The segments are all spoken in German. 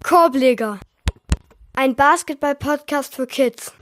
Korbleger, ein Basketball-Podcast für Kids.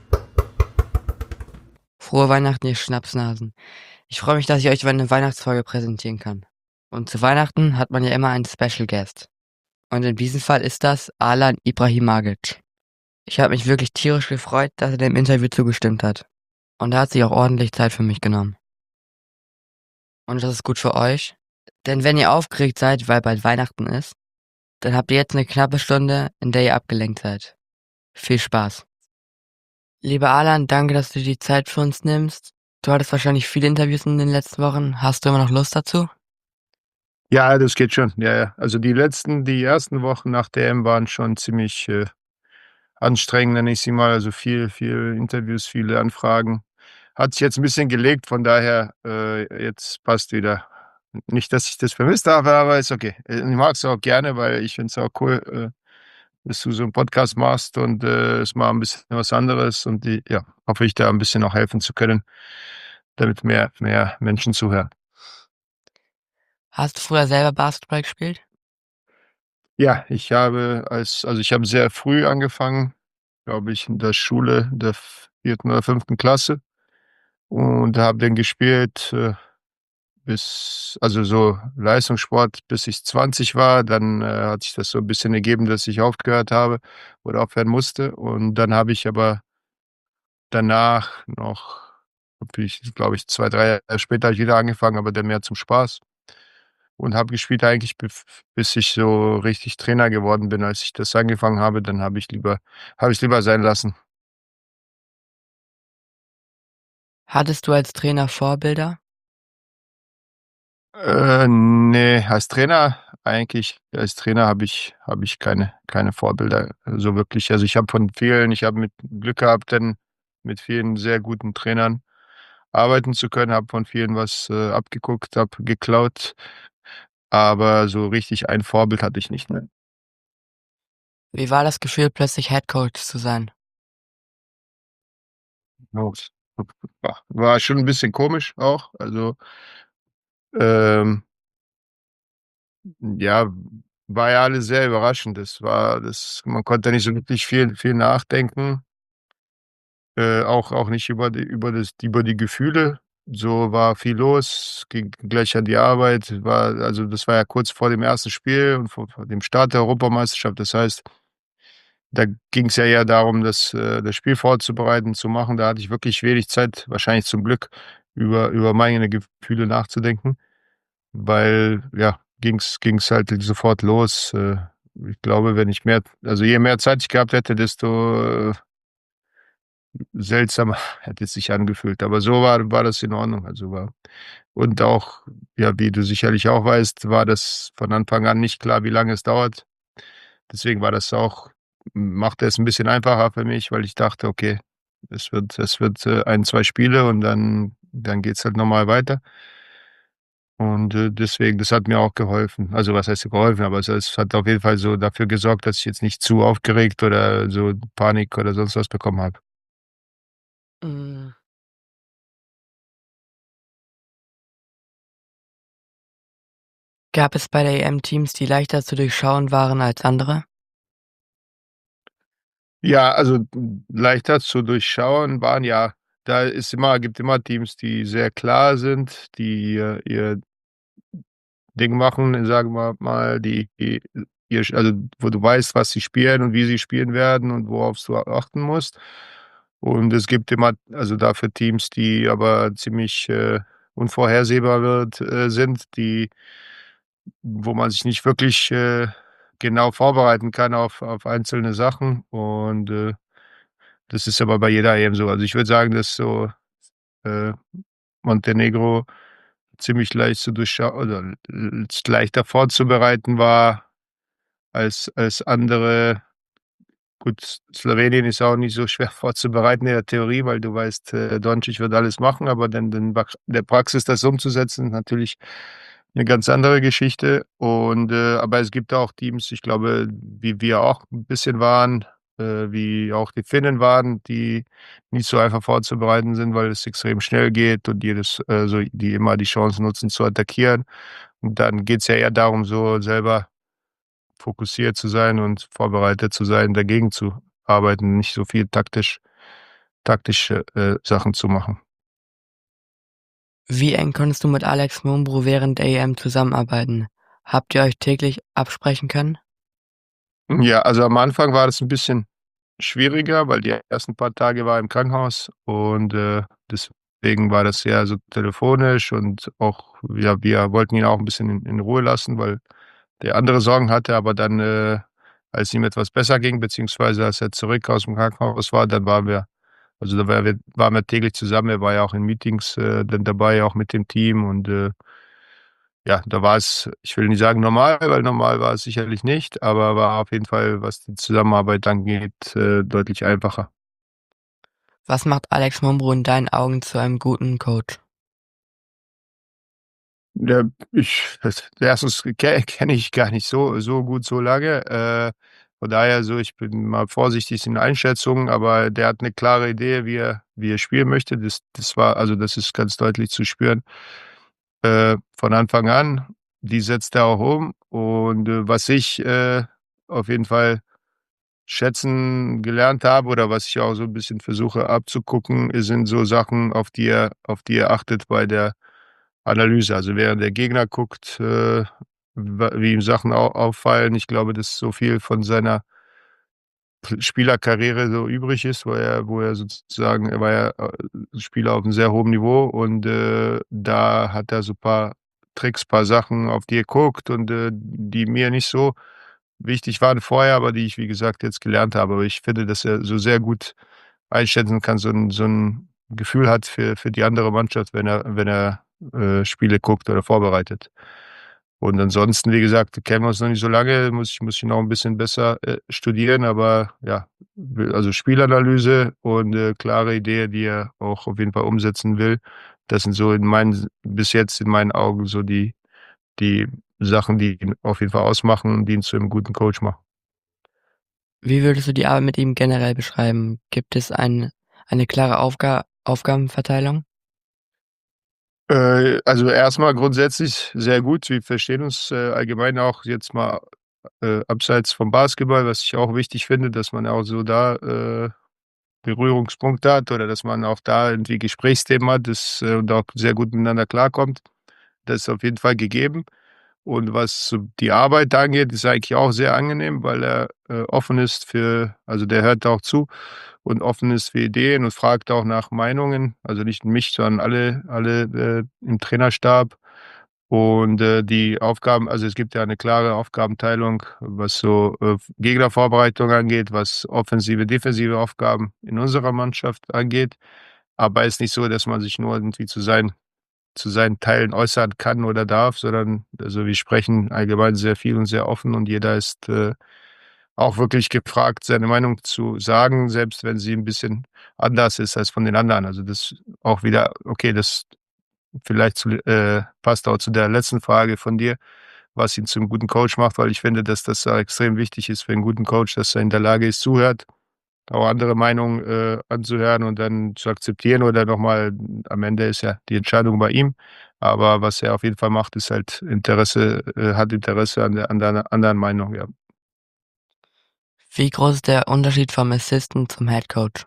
Frohe Weihnachten, ihr Schnapsnasen. Ich freue mich, dass ich euch meine Weihnachtsfolge präsentieren kann. Und zu Weihnachten hat man ja immer einen Special Guest. Und in diesem Fall ist das Alan Ibrahimagic. Ich habe mich wirklich tierisch gefreut, dass er dem Interview zugestimmt hat. Und er hat sich auch ordentlich Zeit für mich genommen. Und das ist gut für euch. Denn wenn ihr aufgeregt seid, weil bald Weihnachten ist, dann habt ihr jetzt eine knappe Stunde, in der ihr abgelenkt seid. Viel Spaß. Lieber Alan, danke, dass du die Zeit für uns nimmst. Du hattest wahrscheinlich viele Interviews in den letzten Wochen. Hast du immer noch Lust dazu? Ja, das geht schon. Ja. Also die ersten Wochen nach der EM waren schon ziemlich, anstrengend, nenne ich sie mal. Also viel Interviews, viele Anfragen. Hat sich jetzt ein bisschen gelegt, von daher, jetzt passt wieder. Nicht, dass ich das vermisst habe, aber ist okay. Ich mag es auch gerne, weil ich finde es auch cool, dass du so 'n Podcast machst und, ist mal ein bisschen was anderes und hoffe ich da ein bisschen auch helfen zu können, damit mehr Menschen zuhören. Hast du früher selber Basketball gespielt? Ja, ich habe sehr früh angefangen, glaube ich, in der Schule, der 4. oder 5. Klasse und habe dann gespielt, so Leistungssport, bis ich 20 war. Dann, hat sich das so ein bisschen ergeben, dass ich aufgehört habe oder aufhören musste. Und dann habe ich aber danach noch habe ich, glaube ich, 2, 3 Jahre später habe ich wieder angefangen, aber dann mehr zum Spaß. Und habe gespielt eigentlich bis ich so richtig Trainer geworden bin. Als ich das angefangen habe, dann habe ich's lieber sein lassen. Hattest du als Trainer Vorbilder? Ne, als Trainer habe ich keine Vorbilder so wirklich. Also, ich habe mit Glück gehabt, denn mit vielen sehr guten Trainern arbeiten zu können, habe von vielen was, abgeguckt, habe geklaut, aber so richtig ein Vorbild hatte ich nicht, ne. Wie war das Gefühl, plötzlich Headcoach zu sein? Los. War schon 'n bisschen komisch auch. Also, ähm, ja, war ja alles sehr überraschend. Man konnte nicht so wirklich viel nachdenken, auch nicht über die Gefühle. So war viel los, ging gleich an die Arbeit, das war ja kurz vor dem ersten Spiel und vor dem Start der Europameisterschaft. Das heißt, da ging's ja eher darum, das Spiel vorzubereiten, zu machen. Da hatte ich wirklich wenig Zeit, wahrscheinlich zum Glück, über meine Gefühle nachzudenken, weil, ja, ging's halt sofort los. Ich glaube, je mehr Zeit ich gehabt hätte, desto, seltsamer hätte es sich angefühlt. Aber so war das in Ordnung. Und auch, ja, wie du sicherlich auch weißt, war das von Anfang an nicht klar, wie lange es dauert. Deswegen machte es 'n bisschen einfacher für mich, weil ich dachte: „Okay, es wird 1, 2 Spiele und dann geht's halt normal weiter.“ Und, deswegen das hat mir auch geholfen. Also, was heißt geholfen, aber es hat auf jeden Fall so dafür gesorgt, dass ich jetzt nicht zu aufgeregt oder so Panik oder sonst was bekommen habe. Hm, Gab es bei der EM Teams, die leichter zu durchschauen waren als andere? Ja, also, leichter zu durchschauen waren ja gibt immer Teams, die sehr klar sind, die ihr Ding machen, sagen wir mal, die wo du weißt, was sie spielen und wie sie spielen werden und worauf du achten musst. Und es gibt immer dafür Teams, die aber ziemlich, unvorhersehbar sind, wo man sich nicht wirklich, genau vorbereiten kann auf einzelne Sachen und, das ist aber bei jeder EM so. Also, ich würde sagen, dass so, äh, Montenegro ziemlich leicht zu durchschau oder leichter vorzubereiten war als andere. Gut, Slowenien ist auch nicht so schwer vorzubereiten in der Theorie, weil du weißt, Doncic wird alles machen, aber dann in der Praxis das umzusetzen, natürlich eine ganz andere Geschichte. Und, aber es gibt auch Teams, ich glaube, wie wir auch ein bisschen waren, wie auch die Finnen waren, die nicht so einfach vorzubereiten sind, weil es extrem schnell geht und die immer die Chance nutzen zu attackieren. Und dann geht's ja eher darum, so selber fokussiert zu sein und vorbereitet zu sein, dagegen zu arbeiten, nicht so viel taktische, Sachen zu machen. Wie eng konntest du mit Alex Mumbrou während der EM zusammenarbeiten? Habt ihr euch täglich absprechen können? Ja, also am Anfang war das 'n bisschen schwieriger, weil die ersten paar Tage war er im Krankenhaus und, deswegen war das eher so telefonisch und auch ja, wir wollten ihn auch 'n bisschen in Ruhe lassen, weil der andere Sorgen hatte, aber dann, als ihm etwas besser ging, beziehungsweise als er zurück aus'm Krankenhaus war, dann waren wir täglich zusammen. Er war ja auch in Meetings, dann dabei, auch mit dem Team und, ja, da war es, ich will nicht sagen normal, weil normal war es sicherlich nicht, aber war auf jeden Fall, was die Zusammenarbeit angeht, deutlich einfacher. Was macht Alex Mumbrou in deinen Augen zu einem guten Coach? Ja, erstens kenne ich gar nicht so gut so lange, von daher so, ich bin mal vorsichtig in Einschätzungen, aber der hat 'ne klare Idee, wie er spielen möchte. Das ist ganz deutlich zu spüren, von Anfang an. Die setzt er auch um und, was ich, auf jeden Fall schätzen gelernt habe oder was ich auch so 'n bisschen versuche abzugucken, sind so Sachen, auf die er achtet bei der Analyse. Also, während der Gegner guckt, wa wie ihm Sachen auffallen. Ich glaube, dass so viel von seiner Spielerkarriere so übrig ist, wo er sozusagen er war ja, Spieler auf 'nem sehr hohen Niveau und, da hat er so paar Tricks, paar Sachen, auf die er guckt und, die mir nicht so wichtig waren vorher, aber die ich, wie gesagt, jetzt gelernt habe. Aber ich finde, dass er so sehr gut einschätzen kann, so 'n Gefühl hat für die andere Mannschaft, wenn er, Spiele guckt oder vorbereitet. Und ansonsten, wie gesagt, kennen wir uns noch nicht so lange, muss ich noch 'n bisschen besser, studieren, aber ja, also Spielanalyse und, klare Idee, die er auch auf jeden Fall umsetzen will. Das sind so bis jetzt in meinen Augen so die Sachen, die ihn auf jeden Fall ausmachen und die ihn zu einem guten Coach machen. Wie würdest du die Arbeit mit ihm generell beschreiben? Gibt es eine klare Aufgabenverteilung? Also erstmal grundsätzlich sehr gut. Wir verstehen uns, allgemein auch jetzt mal, abseits vom Basketball, was ich auch wichtig finde, dass man auch so da, Berührungspunkte hat oder dass man auch da irgendwie Gesprächsthemen hat, und auch sehr gut miteinander klarkommt. Das ist auf jeden Fall gegeben. Und was so die Arbeit angeht, ist eigentlich auch sehr angenehm, weil er, offen ist also der hört auch zu und offen ist für Ideen und fragt auch nach Meinungen. Also nicht mich, sondern alle, im Trainerstab. Und, die Aufgaben, also es gibt ja eine klare Aufgabenteilung, was so, Gegnervorbereitung angeht, was offensive, defensive Aufgaben in unserer Mannschaft angeht. Aber ist nicht so, dass man sich nur irgendwie zu seinen Teilen äußern kann oder darf, sondern also, wir sprechen allgemein sehr viel und sehr offen und jeder ist, auch wirklich gefragt, seine Meinung zu sagen, selbst wenn sie 'n bisschen anders ist als von den anderen. Also, das auch wieder okay, das vielleicht passt auch zu der letzten Frage von dir, was ihn zum guten Coach macht, weil ich finde, dass das extrem wichtig ist für 'n guten Coach, dass er in der Lage ist, zuhört, auch andere Meinungen, anzuhören und dann zu akzeptieren oder noch mal am Ende ist ja die Entscheidung bei ihm. Aber was er auf jeden Fall macht, ist halt hat Interesse an der anderen Meinung, ja. Wie groß ist der Unterschied vom Assistant zum Head Coach?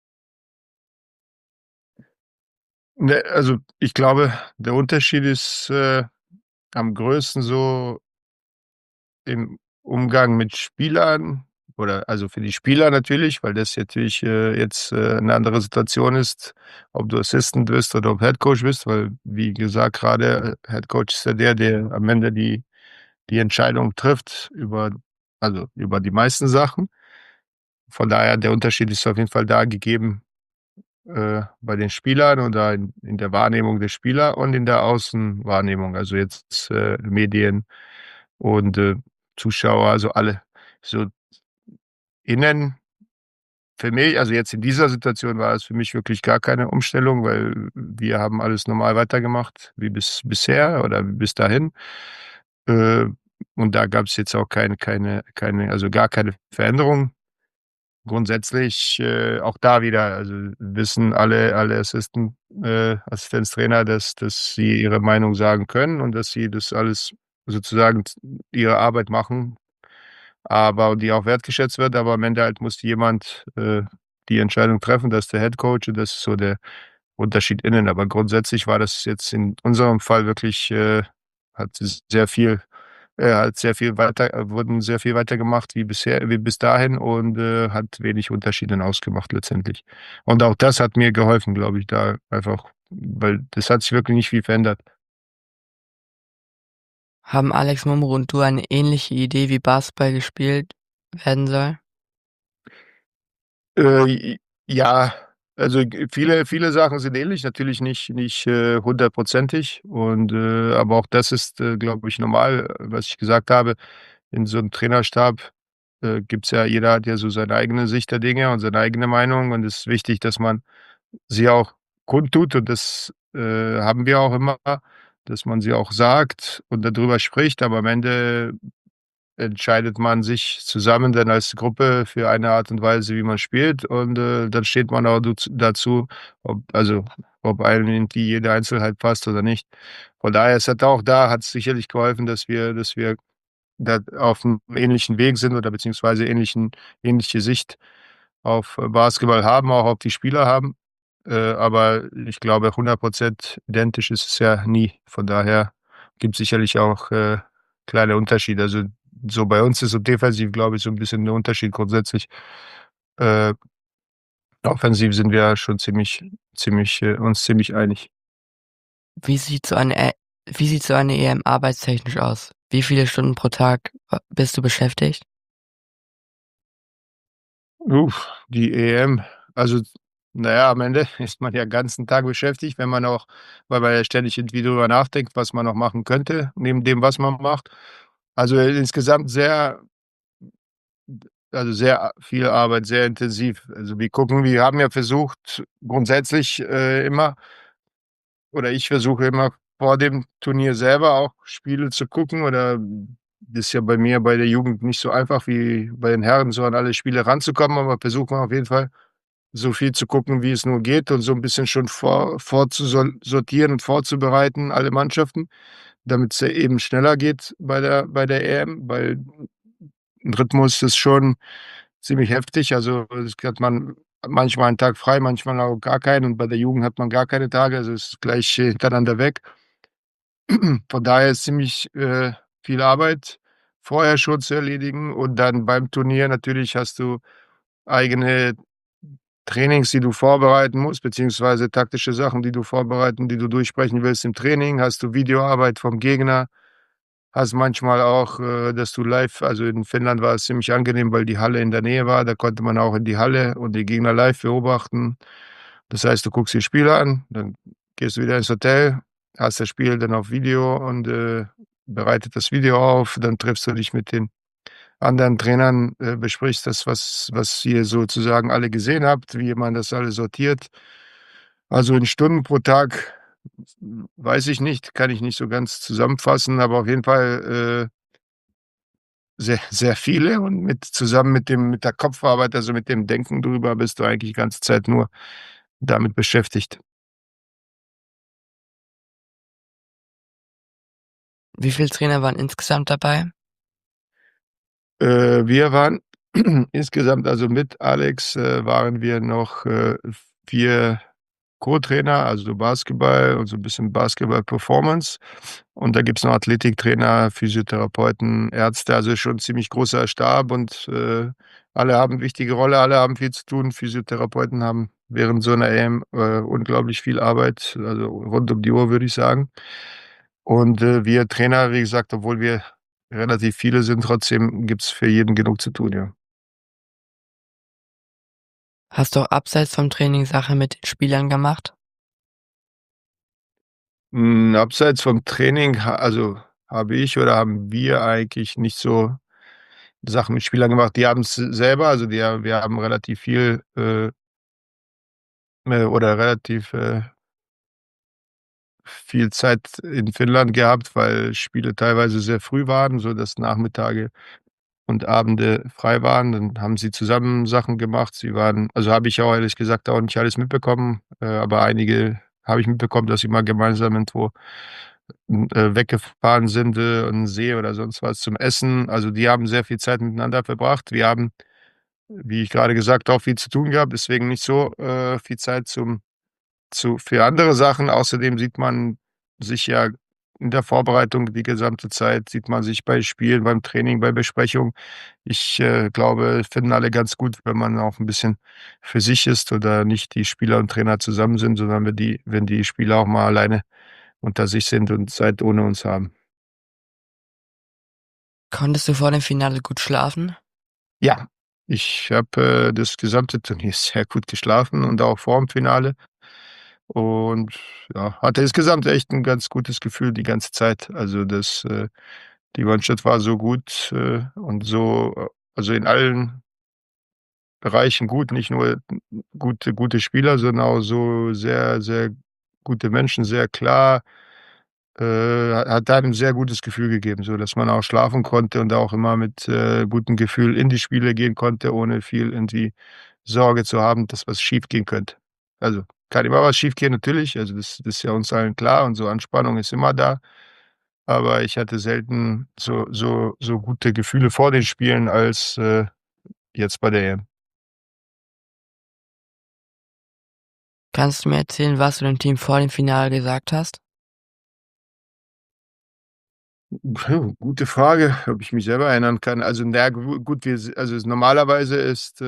Ne, also, ich glaube, der Unterschied ist, am größten so im Umgang mit Spielern oder also für die Spieler natürlich, weil das natürlich, jetzt, 'ne andere Situation ist, ob du Assistant bist oder ob Headcoach bist, weil, wie gesagt, grade, Headcoach ist ja der am Ende die Entscheidung trifft über die meisten Sachen. Von daher, der Unterschied ist auf jeden Fall da gegeben, bei den Spielern oder in der Wahrnehmung der Spieler und in der Außenwahrnehmung, also jetzt, Medien und, Zuschauer, also alle. So innen für mich also jetzt in dieser Situation war es für mich wirklich gar keine Umstellung, weil wir haben alles normal weitergemacht wie bisher oder bis dahin. Äh, und da gab's jetzt auch keine also gar keine Veränderung. Grundsätzlich, auch da wieder, also wissen alle Assistenztrainer, dass sie ihre Meinung sagen können und dass sie das alles sozusagen ihre Arbeit machen aber die auch wertgeschätzt wird, aber am Ende halt muss jemand, die Entscheidung treffen, das ist der Head Coach und das ist so der Unterschied innen. Aber grundsätzlich war das jetzt in unserem Fall wirklich, hat sehr viel hat sehr viel weiter wurden sehr viel weiter gemacht wie bis dahin und, hat wenig Unterschied dann ausgemacht letztendlich. Und auch das hat mir geholfen, glaube ich, da einfach, weil das hat sich wirklich nicht viel verändert. Haben Alex Mumro und du eine ähnliche Idee, wie Basketball gespielt werden soll? J ja, also, viele Sachen sind ähnlich, natürlich nicht, hundertprozentig und, aber auch das ist, glaube ich, normal, was ich gesagt habe. In so 'nem Trainerstab, gibt's ja jeder hat ja so seine eigene Sicht der Dinge und seine eigene Meinung und es ist wichtig, dass man sie auch kundtut und das, haben wir auch immer, dass man sie auch sagt und dadrüber spricht, aber am Ende entscheidet man sich zusammen dann als Gruppe für eine Art und Weise, wie man spielt und, dann steht man auch dazu, ob einem irgendwie jede Einzelheit passt oder nicht. Von daher, es hat auch da hat's sicherlich geholfen, dass wir da auf 'm ähnlichen Weg sind oder beziehungsweise ähnliche Sicht auf Basketball haben, auch auf die Spieler haben. Aber ich glaube, 100% identisch ist es ja nie. Von daher gibt's sicherlich auch, kleine Unterschiede. Also, so bei uns ist so defensiv, glaube ich, so 'n bisschen der Unterschied grundsätzlich. Äh, offensiv sind wir ja schon uns ziemlich einig. Wie sieht so eine wie sieht so eine EM arbeitstechnisch aus? Wie viele Stunden pro Tag, bist du beschäftigt? Die EM. Also, na ja, am Ende ist man ja ganzen Tag beschäftigt, wenn man auch weil man ja ständig irgendwie drüber nachdenkt, was man noch machen könnte, neben dem, was man macht. Also, insgesamt sehr viel Arbeit, sehr intensiv. Also, wir haben ja versucht, grundsätzlich, immer oder ich versuche immer vor dem Turnier selber auch Spiele zu gucken oder das ist ja bei mir bei der Jugend nicht so einfach wie bei den Herren, so an alle Spiele ranzukommen, aber versucht man auf jeden Fall so viel zu gucken, wie es nur geht und so 'n bisschen schon sortieren und vorzubereiten, alle Mannschaften, damit's ja eben schneller geht bei der EM, weil 'n Rhythmus ist schon ziemlich heftig. Also, es hat man manchmal einen Tag frei, manchmal auch gar keinen und bei der Jugend hat man gar keine Tage, also, es ist gleich hintereinander weg. Von daher ist ziemlich, viel Arbeit vorher schon zu erledigen und dann beim Turnier natürlich hast du eigene Trainings, die du vorbereiten musst, beziehungsweise taktische Sachen, die du durchsprechen willst im Training, hast du Videoarbeit vom Gegner, hast manchmal auch, dass du live also, in Finnland war es ziemlich angenehm, weil die Halle in der Nähe war, da konnte man auch in die Halle und die Gegner live beobachten. Das heißt, du guckst dir Spiele an, dann gehst du wieder ins Hotel, hast das Spiel dann auf Video und, bereitet das Video auf. Dann triffst du dich mit den anderen Trainern, besprichst das, was ihr sozusagen alle gesehen habt, wie man das alles sortiert. Also, in Stunden pro Tag, weiß ich nicht, kann ich nicht so ganz zusammenfassen, aber auf jeden Fall, sehr, sehr viele und zusammen mit der Kopfarbeit, also mit dem Denken drüber, bist du eigentlich die ganze Zeit nur damit beschäftigt. Wie viele Trainer waren insgesamt dabei? Wir waren insgesamt also mit Alex, waren wir noch, 4 Co-Trainer, also Basketball und so 'n bisschen Basketball-Performance. Und da gibt's noch Athletiktrainer, Physiotherapeuten, Ärzte, also schon 'n ziemlich großer Stab und, alle haben wichtige Rolle, alle haben viel zu tun. Physiotherapeuten haben während so 'ner EM, unglaublich viel Arbeit, also rund um die Uhr, würde ich sagen. Und, wir Trainer, wie gesagt, obwohl wir relativ viele sind, trotzdem gibt's für jeden genug zu tun, ja. Hast du auch abseits vom Training Sachen mit den Spielern gemacht? Abseits vom Training habe ich oder haben wir eigentlich nicht so Sachen mit Spielern gemacht. Die haben's selber, also wir haben relativ viel, oder relativ, viel Zeit in Finnland gehabt, weil Spiele teilweise sehr früh waren, sodass Nachmittage und Abende frei waren. Dann haben sie zusammen Sachen gemacht. Habe ich auch ehrlich gesagt auch nicht alles mitbekommen, aber einige habe ich mitbekommen, dass sie mal gemeinsam irgendwo weggefahren sind, an 'n See oder sonst was zum Essen. Also, die haben sehr viel Zeit miteinander verbracht. Wir haben, wie ich grade gesagt, auch viel zu tun gehabt, deswegen nicht so, viel Zeit für andere Sachen. Außerdem sieht man sich ja in der Vorbereitung die gesamte Zeit, sieht man sich bei Spielen, beim Training, bei Besprechungen. Ich, glaube, finden alle ganz gut, wenn man auch 'n bisschen für sich ist oder nicht die Spieler und Trainer zusammen sind, sondern wenn die Spieler auch mal alleine unter sich sind und Zeit ohne uns haben. Konntest du vor dem Finale gut schlafen? Ja, ich habe, das gesamte Turnier sehr gut geschlafen und auch vorm Finale und, ja, hatte insgesamt echt 'n ganz gutes Gefühl die ganze Zeit. Also, die Mannschaft war so gut, und so also, in allen Bereichen gut, nicht nur gute Spieler, sondern auch so sehr, sehr gute Menschen, sehr klar. Hat einem 'n sehr gutes Gefühl gegeben, so dass man auch schlafen konnte und auch immer mit, gutem Gefühl in die Spiele gehen konnte, ohne viel irgendwie Sorge zu haben, dass was schiefgehen könnte. Also, kann immer was schiefgehen natürlich, also das ist ja uns allen klar und so Anspannung ist immer da, aber ich hatte selten so gute Gefühle vor den Spielen als, jetzt bei der EM. Kannst du mir erzählen, was du dem Team vor dem Finale gesagt hast? Gute Frage, ob ich mich selber erinnern kann. Also, na ja, gut, normalerweise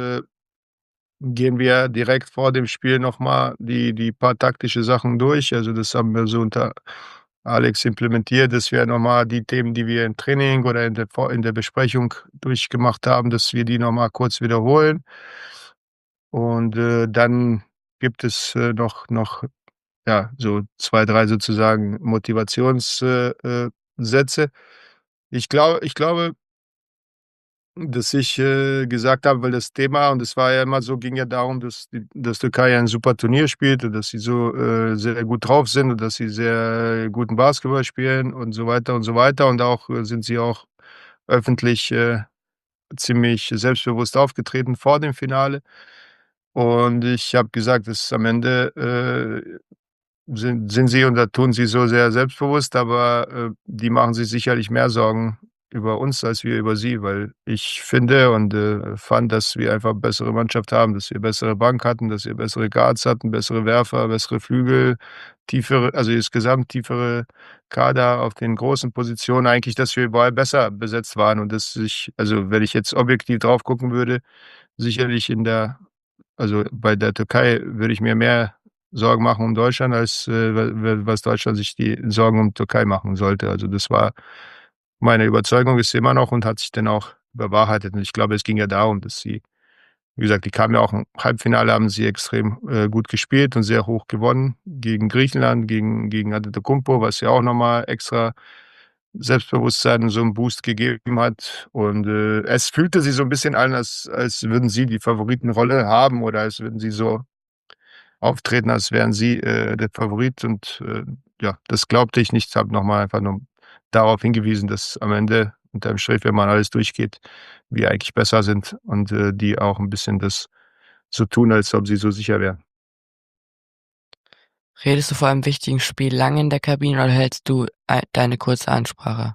gehen wir direkt vor dem Spiel noch mal die paar taktische Sachen durch. Also, das haben wir so unter Alex implementiert, dass wir noch mal die Themen, die wir im Training oder in der Besprechung durchgemacht haben, dass wir die noch mal kurz wiederholen. Und, dann gibt es, noch, ja, so 2 3 sozusagen Sätze. Ich glaube, dass ich, gesagt habe, weil das Thema und es war ja immer so, ging ja darum, dass Türkei ein super Turnier spielt und dass sie so, sehr gut drauf sind und dass sie sehr guten Basketball spielen und so weiter und so weiter. Und auch, sind sie auch öffentlich, ziemlich selbstbewusst aufgetreten vor dem Finale. Und ich habe gesagt, dass am Ende, sind sie und da tun sie so sehr selbstbewusst, aber, die machen sich sicherlich mehr Sorgen über uns als wir über sie, weil ich finde und, fand, dass wir einfach bessere Mannschaft haben, dass wir bessere Bank hatten, dass wir bessere Guards hatten, bessere Werfer, bessere Flügel, tiefere also insgesamt tiefere Kader auf den großen Positionen, eigentlich, dass wir überall besser besetzt waren und dass ich also, wenn ich jetzt objektiv drauf gucken würde, sicherlich also, bei der Türkei würde ich mir mehr Sorgen machen um Deutschland, als, was Deutschland sich die Sorgen um Türkei machen sollte. Also, das war meine Überzeugung ist immer noch und hat sich dann auch bewahrheitet. Und ich glaube, es ging ja darum, dass sie wie gesagt, die kamen ja auch im Halbfinale, haben sie extrem, gut gespielt und sehr hoch gewonnen gegen Griechenland, gegen Antetokounmpo, was ja auch noch mal extra Selbstbewusstsein und so 'n Boost gegeben hat. Und, es fühlte sich so 'n bisschen an, als würden sie die Favoritenrolle haben oder als würden sie so auftreten, als wären sie, der Favorit und, ja, das glaubte ich nicht. Habe noch mal einfach nur darauf hingewiesen, dass am Ende unterm Strich, wenn man alles durchgeht, wir eigentlich besser sind und, die auch 'n bisschen das so tun, als ob sie so sicher wären. Redest du vor einem wichtigen Spiel lange in der Kabine oder hältst du deine kurze Ansprache?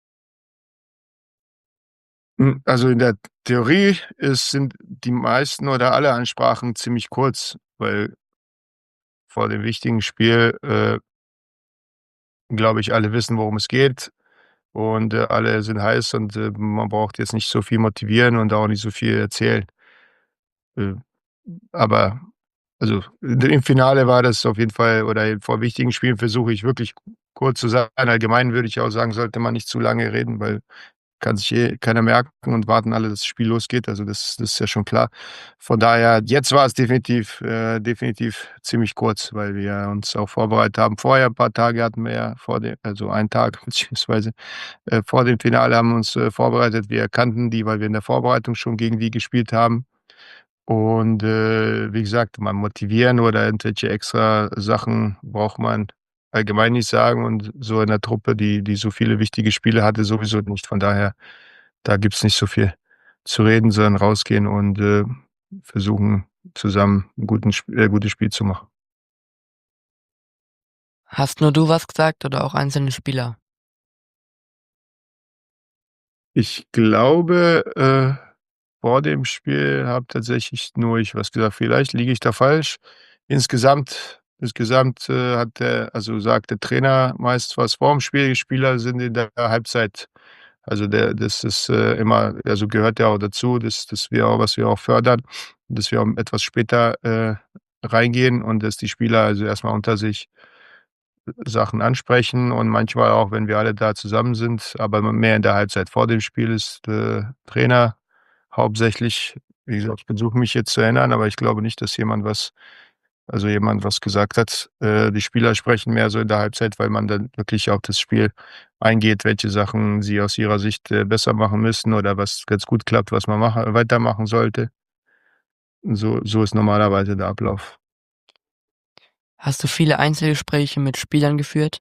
Also, in der Theorie sind die meisten oder alle Ansprachen ziemlich kurz, weil vor dem wichtigen Spiel, glaube ich, alle wissen, worum es geht und, alle sind heiß und, man braucht jetzt nicht so viel motivieren und auch nicht so viel erzählen. Äh, aber also, im Finale war das auf jeden Fall oder vor wichtigen Spielen versuche ich wirklich kurz zu sein. Allgemein würde ich auch sagen, sollte man nicht zu lange reden, weil kann sich keiner merken und warten alle, dass das Spiel losgeht. Also, das ist ja schon klar. Von daher jetzt war es definitiv ziemlich kurz, weil wir uns auch vorbereitet haben. Vorher ein paar Tage hatten wir ja vor dem also einen Tag beziehungsweise, vor dem Finale haben wir uns, vorbereitet. Wir kannten die, weil wir in der Vorbereitung schon gegen die gespielt haben. Und, wie gesagt, mal motivieren oder irgendwelche extra Sachen braucht man allgemein nicht sagen und so in der Truppe, die so viele wichtige Spiele hatte, sowieso nicht. Von daher, da gibt's nicht so viel zu reden, sondern rausgehen und, versuchen, zusammen 'n gutes Spiel zu machen. Hast nur du was gesagt oder auch einzelne Spieler? Ich glaube, vor dem Spiel habe tatsächlich nur ich was gesagt. Vielleicht liege ich da falsch. Insgesamt hat sagt der Trainer meist was vorm Spiel. Die Spieler sind in der Halbzeit das ist, immer gehört ja auch dazu, dass wir auch was wir auch fördern, dass wir auch etwas später, reingehen und dass die Spieler also erstmal unter sich Sachen ansprechen und manchmal auch, wenn wir alle da zusammen sind, aber mehr in der Halbzeit. Vor dem Spiel ist, Trainer hauptsächlich wie gesagt, ich versuche mich jetzt zu erinnern, aber ich glaube nicht, dass jemand was gesagt hat. Die Spieler sprechen mehr so in der Halbzeit, weil man dann wirklich auf das Spiel eingeht, welche Sachen sie aus ihrer Sicht, besser machen müssen oder was ganz gut klappt, was man weitermachen sollte. So ist normalerweise der Ablauf. Hast du viele Einzelgespräche mit Spielern geführt?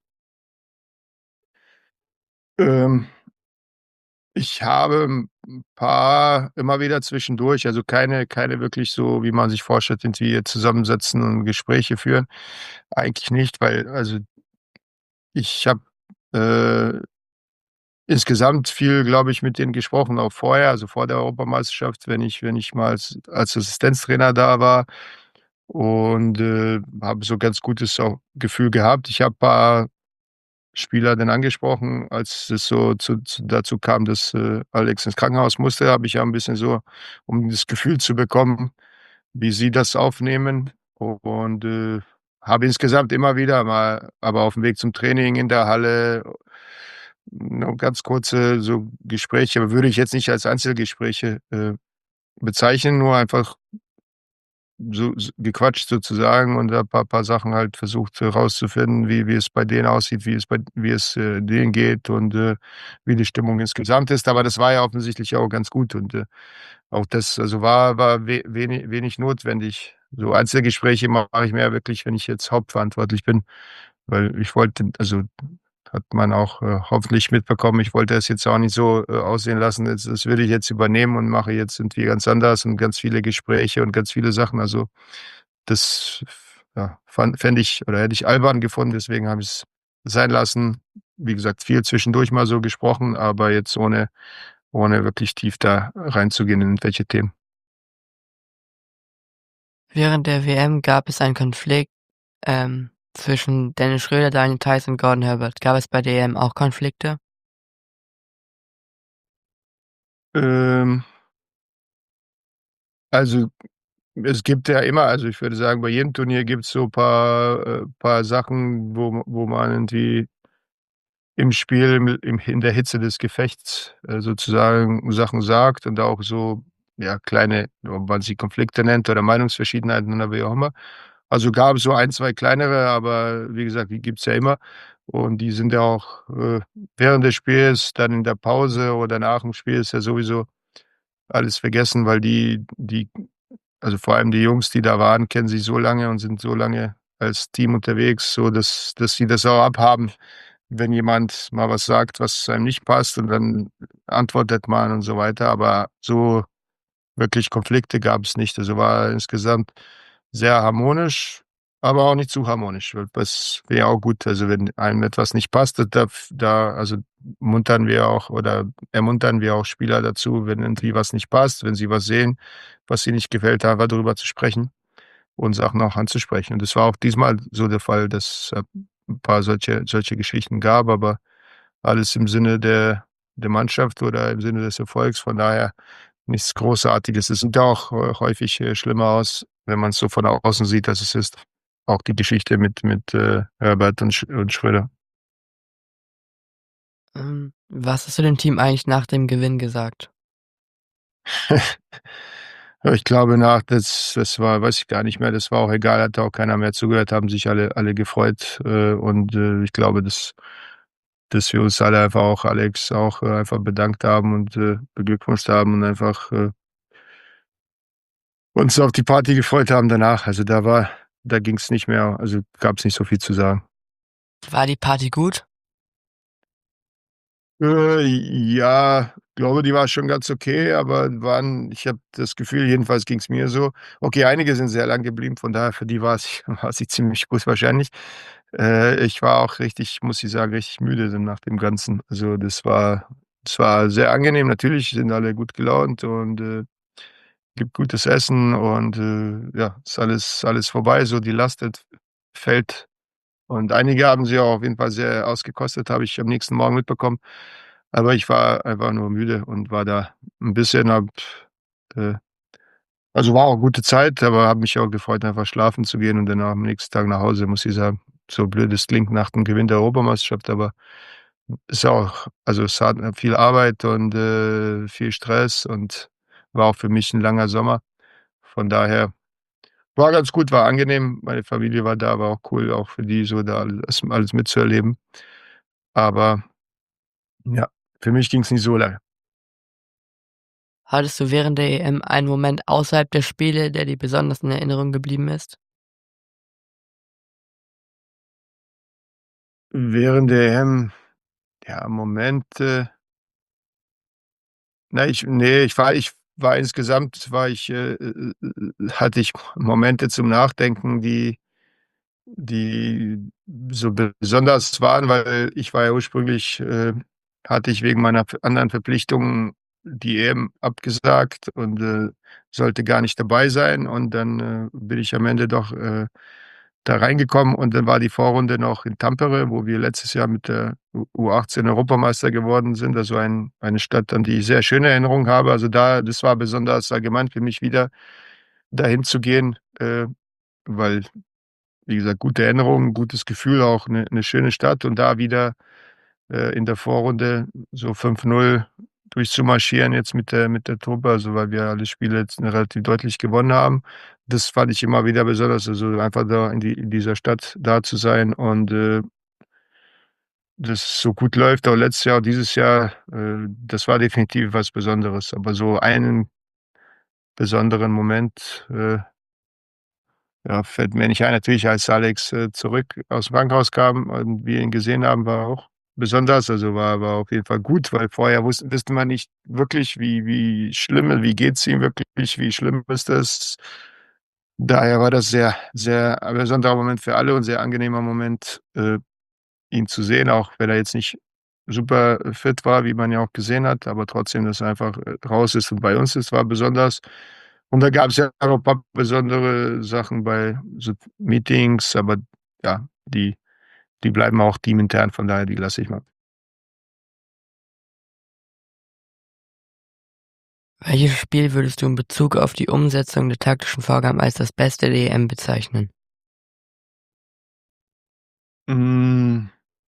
Ähm Ich habe 'n paar immer wieder zwischendurch, also keine wirklich so, wie man sich vorstellt, irgendwie zusammensetzen und Gespräche führen. Eigentlich nicht, weil ich habe, äh, insgesamt viel, glaube ich, mit denen gesprochen, auch vorher, also vor der Europameisterschaft, wenn ich mal als Assistenztrainer da war und, habe so ganz gutes auch Gefühl gehabt. Ich habe paar Spieler dann angesprochen, als es so dazu kam, dass, Alex ins Krankenhaus musste, habe ich ja 'n bisschen so, um das Gefühl zu bekommen, wie sie das aufnehmen und, habe insgesamt immer wieder mal aber aufm Weg zum Training in der Halle nur ganz kurze so Gespräche, aber würde ich jetzt nicht als Einzelgespräche, bezeichnen, nur einfach so gequatscht sozusagen und ein paar Sachen halt versucht herauszufinden, wie es bei denen aussieht, wie es, denen geht und, wie die Stimmung insgesamt ist. Aber das war ja offensichtlich auch ganz gut und, auch das war wenig notwendig. So Einzelgespräche mache ich mehr wirklich, wenn ich jetzt hauptverantwortlich bin, weil ich wollte hat man auch, hoffentlich mitbekommen. Ich wollte es jetzt auch nicht so, aussehen lassen, als das würde ich jetzt übernehmen und mache jetzt irgendwie ganz anders und ganz viele Gespräche und ganz viele Sachen. Also, das ja, fände ich oder hätte ich albern gefunden, deswegen habe ich's sein lassen. Wie gesagt, viel zwischendurch mal so gesprochen, aber jetzt ohne wirklich tief da reinzugehen in welche Themen. Während der WM gab es einen Konflikt, zwischen Dennis Schröder, Daniel Theis und Gordon Herbert. Gab es bei der EM auch Konflikte? Ähm, also Es gibt ja immer ich würde sagen, bei jedem Turnier gibt's so paar Sachen, wo man irgendwie im Spiel in der Hitze des Gefechts, sozusagen Sachen sagt und auch so, ja, kleine, ob man sie Konflikte nennt oder Meinungsverschiedenheiten oder wie auch immer. Also, gab es so ein 2 kleinere, aber wie gesagt, die gibt's ja immer und die sind ja auch, während des Spiels, dann in der Pause oder nach dem Spiel ist ja sowieso alles vergessen, weil die vor allem die Jungs, die da waren, kennen sich so lange und sind so lange als Team unterwegs, so dass sie das auch abhaben, wenn jemand mal was sagt, was einem nicht passt und dann antwortet man und so weiter. Aber so wirklich Konflikte gab es nicht. Also, war insgesamt sehr harmonisch, aber auch nicht zu harmonisch, weil das wäre auch gut. Also, wenn einem etwas nicht passt, muntern wir auch oder ermuntern wir auch Spieler dazu, wenn irgendwie was nicht passt, wenn sie was sehen, was ihnen nicht gefällt, einfach darüber zu sprechen und Sachen auch anzusprechen. Und das war auch diesmal so der Fall, dass, 'n paar solche Geschichten gab, aber alles im Sinne der Mannschaft oder im Sinne des Erfolgs. Von daher nichts Großartiges. Es sieht auch, häufig, schlimmer aus, wenn man's so von außen sieht, als es ist. Auch die Geschichte mit Herbert und Schröder. Was hast du dem Team eigentlich nach dem Gewinn gesagt? Ja, ich glaube das war weiß ich gar nicht mehr, das war auch egal, hat auch keiner mehr zugehört, haben sich alle gefreut, und, ich glaube, dass wir uns alle einfach auch Alex auch, einfach bedankt haben und, beglückwünscht haben und einfach, uns auf die Party gefreut haben danach. Also, da ging's nicht mehr gab's nicht so viel zu sagen. War die Party gut? Ja, glaube, die war schon ganz okay, aber ich habe das Gefühl, jedenfalls ging's mir so. Okay, einige sind sehr lang geblieben, von daher für die war sie war sie ziemlich gut wahrscheinlich. Ich war auch richtig, muss ich sagen, richtig müde dann nach dem Ganzen. Also, das war sehr angenehm. Natürlich sind alle gut gelaunt und, gibt gutes Essen und, ja, ist alles vorbei, so die Last fällt. Und einige haben sich auch auf jeden Fall sehr ausgekostet, habe ich am nächsten Morgen mitbekommen. Aber ich war einfach nur müde und war da ein bisschen äh also, war auch gute Zeit, aber habe mich auch gefreut, einfach schlafen zu gehen und dann am nächsten Tag nach Hause, muss ich sagen. So blöd es klingt nach dem Gewinn der Europameisterschaft, aber ist ja auch, also, es hat viel Arbeit und, viel Stress und war auch für mich 'n langer Sommer. Von daher war ganz gut, war angenehm. Meine Familie war da, war auch cool, auch für die so da alles mitzuerleben. Aber ja, für mich ging's nicht so lange. Hattest du während der EM einen Moment außerhalb der Spiele, der dir besonders in Erinnerung geblieben ist? Während der EM, ja, Momente, ich war insgesamt hatte ich Momente zum Nachdenken, die so besonders waren, weil ich war ja ursprünglich hatte ich wegen meiner anderen Verpflichtungen die EM abgesagt und, sollte gar nicht dabei sein. Und dann, bin ich am Ende doch, da reingekommen und dann war die Vorrunde noch in Tampere, wo wir letztes Jahr mit der U18 Europameister geworden sind. Also eine Stadt, an die ich sehr schöne Erinnerungen habe. Also das war besonders allgemein für mich wieder, dahin zu gehen, weil, wie gesagt, gute Erinnerungen, gutes Gefühl, auch 'ne schöne Stadt und da wieder, in der Vorrunde so 5:0 durchzumarschieren jetzt mit der Truppe, also, weil wir alle Spiele jetzt relativ deutlich gewonnen haben. Das fand ich immer wieder besonders, also, einfach da in dieser Stadt da zu sein und, dass es so gut läuft. Auch letztes Jahr und dieses Jahr, das war definitiv was Besonderes. Aber so einen besonderen Moment, ja, fällt mir nicht ein. Natürlich, als Alex, zurück aus'm Krankenhaus kam und wir ihn gesehen haben, war auch besonders. Also, war auf jeden Fall gut, weil vorher wusste man nicht wirklich, wie schlimm wie geht's ihm wirklich, wie schlimm ist das? Daher war das sehr, sehr ein besonderer Moment für alle und sehr angenehmer Moment, ihn zu sehen, auch wenn er jetzt nicht super fit war, wie man ja auch gesehen hat, aber trotzdem, dass er einfach, raus ist und bei uns ist, war besonders. Und da gab's ja noch ein paar besondere Sachen bei so Meetings, aber ja, die bleiben auch teamintern, von daher, die lasse ich mal. Welches Spiel würdest du in Bezug auf die Umsetzung der taktischen Vorgaben als das Beste der EM bezeichnen? Hm,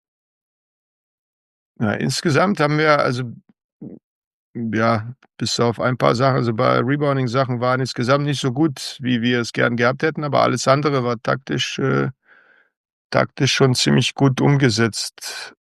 ja, insgesamt haben wir also, ja, bis auf ein paar Sachen, also bei Rebounding-Sachen waren insgesamt nicht so gut, wie wir es gern gehabt hätten, aber alles andere war taktisch schon ziemlich gut umgesetzt.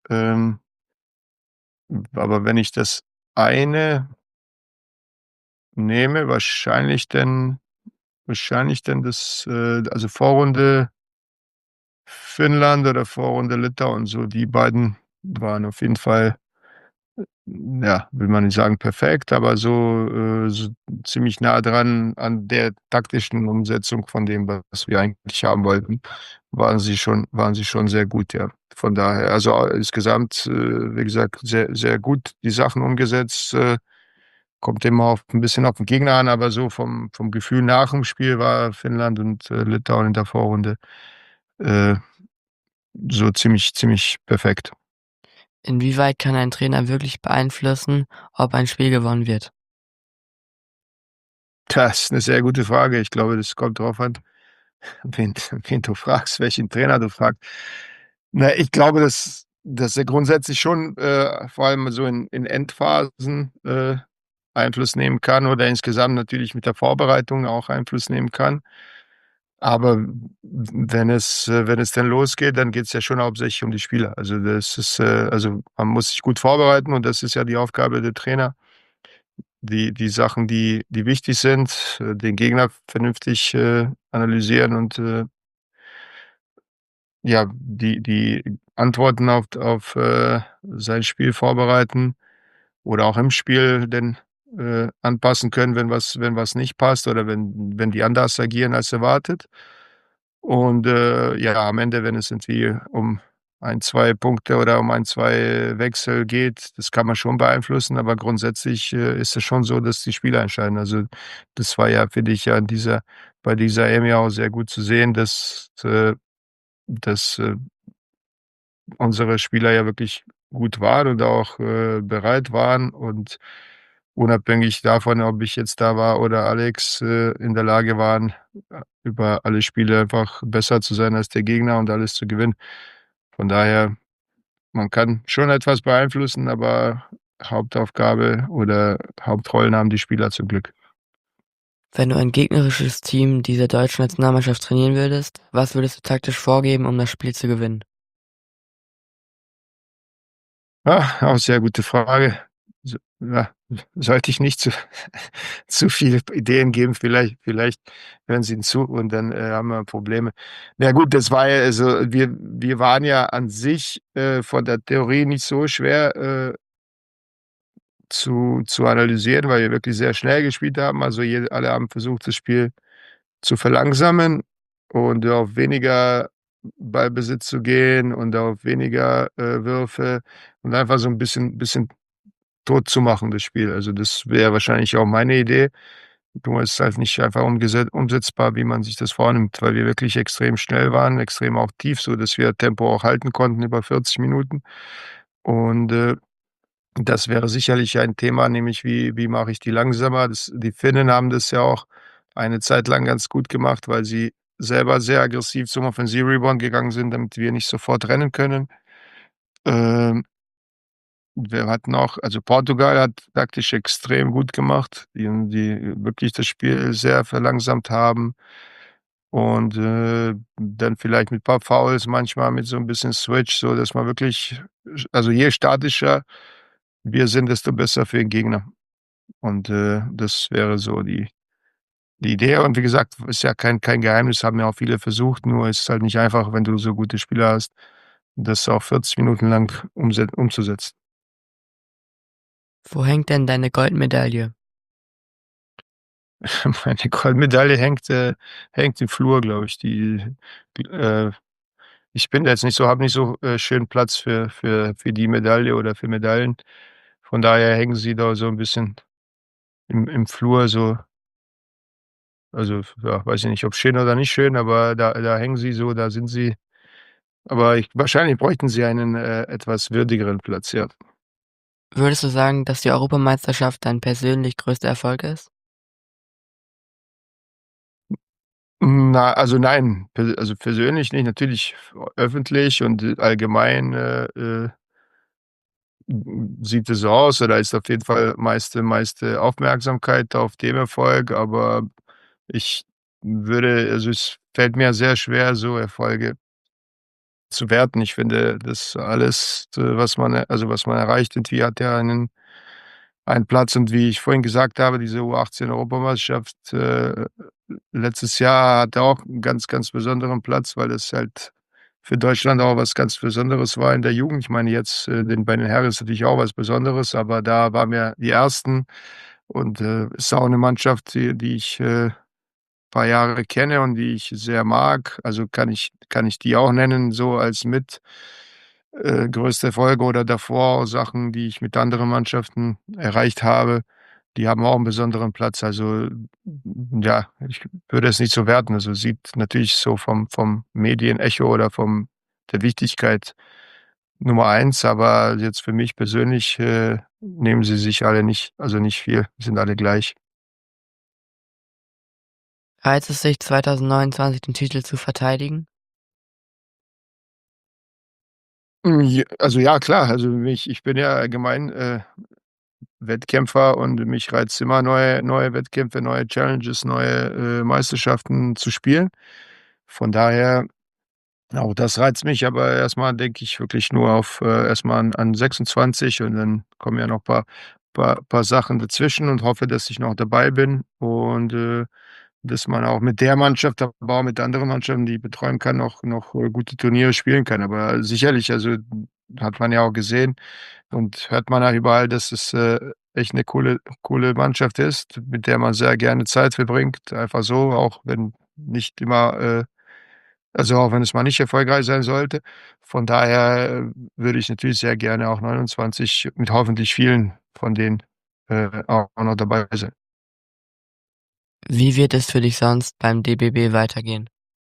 Aber wenn ich das eine nehme, wahrscheinlich denn das, also Vorrunde Finnland oder Vorrunde Litauen, so die beiden waren auf jeden Fall, ja, will man nicht sagen perfekt, aber so ziemlich nah dran an der taktischen Umsetzung von dem, was wir eigentlich haben wollten, waren sie schon sehr gut, ja. Von daher, also, insgesamt, wie gesagt, sehr, sehr gut die Sachen umgesetzt, kommt immer auf 'n bisschen auf den Gegner an, aber so vom Gefühl nach dem Spiel war Finnland und, Litauen in der Vorrunde, äh, so ziemlich perfekt. Inwieweit kann ein Trainer wirklich beeinflussen, ob ein Spiel gewonnen wird? Das ist 'ne sehr gute Frage. Ich glaube, das kommt drauf an, wen wen du fragst, welchen Trainer du fragst. Na, ich glaube, dass er grundsätzlich schon, vor allem so in Endphasen, Einfluss nehmen kann oder insgesamt natürlich mit der Vorbereitung auch Einfluss nehmen kann. Aber wenn es dann losgeht, dann geht's ja schon hauptsächlich um die Spieler. Also, das ist, also, man muss sich gut vorbereiten und das ist ja die Aufgabe der Trainer, die Sachen, die wichtig sind, den Gegner vernünftig, analysieren und, ja, die Antworten auf, sein Spiel vorbereiten oder auch im Spiel denn, anpassen können, wenn was nicht passt oder wenn die anders agieren als erwartet. Und, ja, am Ende, wenn es irgendwie um ein 2 Punkte oder um ein 2 Wechsel geht, das kann man schon beeinflussen, aber grundsätzlich, ist es schon so, dass die Spieler entscheiden. Also, das war ja, finde ich, ja in dieser bei dieser EM ja auch sehr gut zu sehen, dass unsere Spieler ja wirklich gut waren und auch, bereit waren und unabhängig davon, ob ich jetzt da war oder Alex, in der Lage waren, über alle Spiele einfach besser zu sein als der Gegner und alles zu gewinnen. Von daher, man kann schon etwas beeinflussen, aber Hauptaufgabe oder Hauptrollen haben die Spieler zum Glück. Wenn du ein gegnerisches Team dieser deutschen Nationalmannschaft trainieren würdest, was würdest du taktisch vorgeben, um das Spiel zu gewinnen? Auch sehr gute Frage. Ja, sollte ich nicht zu zu viele Ideen geben, vielleicht hören sie zu und dann, haben wir Probleme. Na gut, das war ja also wir waren ja an sich, von der Theorie nicht so schwer, zu analysieren, weil wir wirklich sehr schnell gespielt haben. Also, alle haben versucht, das Spiel zu verlangsamen und auf weniger Ballbesitz zu gehen und auf weniger, Würfe und einfach so ein bisschen tot zu machen, das Spiel. Also, das wäre wahrscheinlich auch meine Idee. Nur ist halt nicht einfach umsetzbar, wie man sich das vornimmt, weil wir wirklich extrem schnell waren, extrem auch tief, so dass wir Tempo auch halten konnten über 40 Minuten. Und, das wäre sicherlich ein Thema, nämlich wie mache ich die langsamer? Die Finnen haben das ja auch eine Zeit lang ganz gut gemacht, weil sie selber sehr aggressiv zum Offensiv-Rebound gegangen sind, damit wir nicht sofort rennen können. Ähm, Wir hatten auch also Portugal hat taktisch extrem gut gemacht, die wirklich das Spiel sehr verlangsamt haben und, dann vielleicht mit paar Fouls, manchmal mit so 'n bisschen Switch, so dass man wirklich also je statischer wir sind, desto besser für den Gegner. Und, das wäre so die Idee. Und wie gesagt, ist ja kein Geheimnis, haben ja auch viele versucht, nur ist es halt nicht einfach, wenn du so gute Spieler hast, das auch 40 Minuten lang umzusetzen. Wo hängt denn deine Goldmedaille? Meine Goldmedaille hängt im Flur, glaube ich. Äh ich bin da jetzt nicht so habe nicht so, schönen Platz für die Medaille oder für Medaillen. Von daher hängen sie da so 'n bisschen im Flur so. Also, ja, weiß ich nicht, ob's schön oder nicht schön, aber da hängen sie so, da sind sie. Aber wahrscheinlich bräuchten sie einen, etwas würdigeren Platz, ja. Würdest du sagen, dass die Europameisterschaft dein persönlich größter Erfolg ist? Also nein, also persönlich nicht. Natürlich öffentlich und, allgemein, sieht es so aus oder ist auf jeden Fall meiste Aufmerksamkeit auf dem Erfolg, aber ich es fällt mir sehr schwer, so Erfolge zu werten. Ich finde, das alles, was man erreicht irgendwie hat ja einen Platz und wie ich vorhin gesagt habe, diese U18-Europameisterschaft, letztes Jahr hatte auch 'n ganz besonderen Platz, weil es halt für Deutschland auch was ganz Besonderes war in der Jugend. Ich meine jetzt, bei den Herren ist natürlich auch was Besonderes, aber da waren wir die Ersten und, ist auch 'ne Mannschaft, die ich, paar Jahre kenne und die ich sehr mag. Also, kann ich die auch nennen, so als größte Erfolge oder davor Sachen, die ich mit anderen Mannschaften erreicht habe. Die haben auch 'n besonderen Platz. Also, ja, ich würde es nicht so werten. Also, sieht natürlich so vom Medienecho oder vom der Wichtigkeit Nummer eins, aber jetzt für mich persönlich, nehmen sie sich alle nicht viel, sind alle gleich. Reizt es dich 2029 den Titel zu verteidigen? Also, ja klar, also, ich bin ja allgemein, Wettkämpfer und mich reizt immer neue Wettkämpfe, neue Challenges, neue, Meisterschaften zu spielen. Von daher auch das reizt mich, aber erstmal denke ich wirklich nur auf, erst an 26 und dann kommen ja noch paar Sachen dazwischen und hoffe, dass ich noch dabei bin und, dass man auch mit der Mannschaft, aber auch mit anderen Mannschaften, die ich betreuen kann, noch, gute Turniere spielen kann. Aber sicherlich, also, hat man ja auch gesehen und hört man ja überall, dass es, echt eine coole Mannschaft ist, mit der man sehr gerne Zeit verbringt, einfach so, auch wenn nicht immer, Also, auch wenn es mal nicht erfolgreich sein sollte. Von daher, würde ich natürlich sehr gerne auch 29 mit hoffentlich vielen von denen, auch noch dabei sein. Wie wird es für dich sonst beim DBB weitergehen?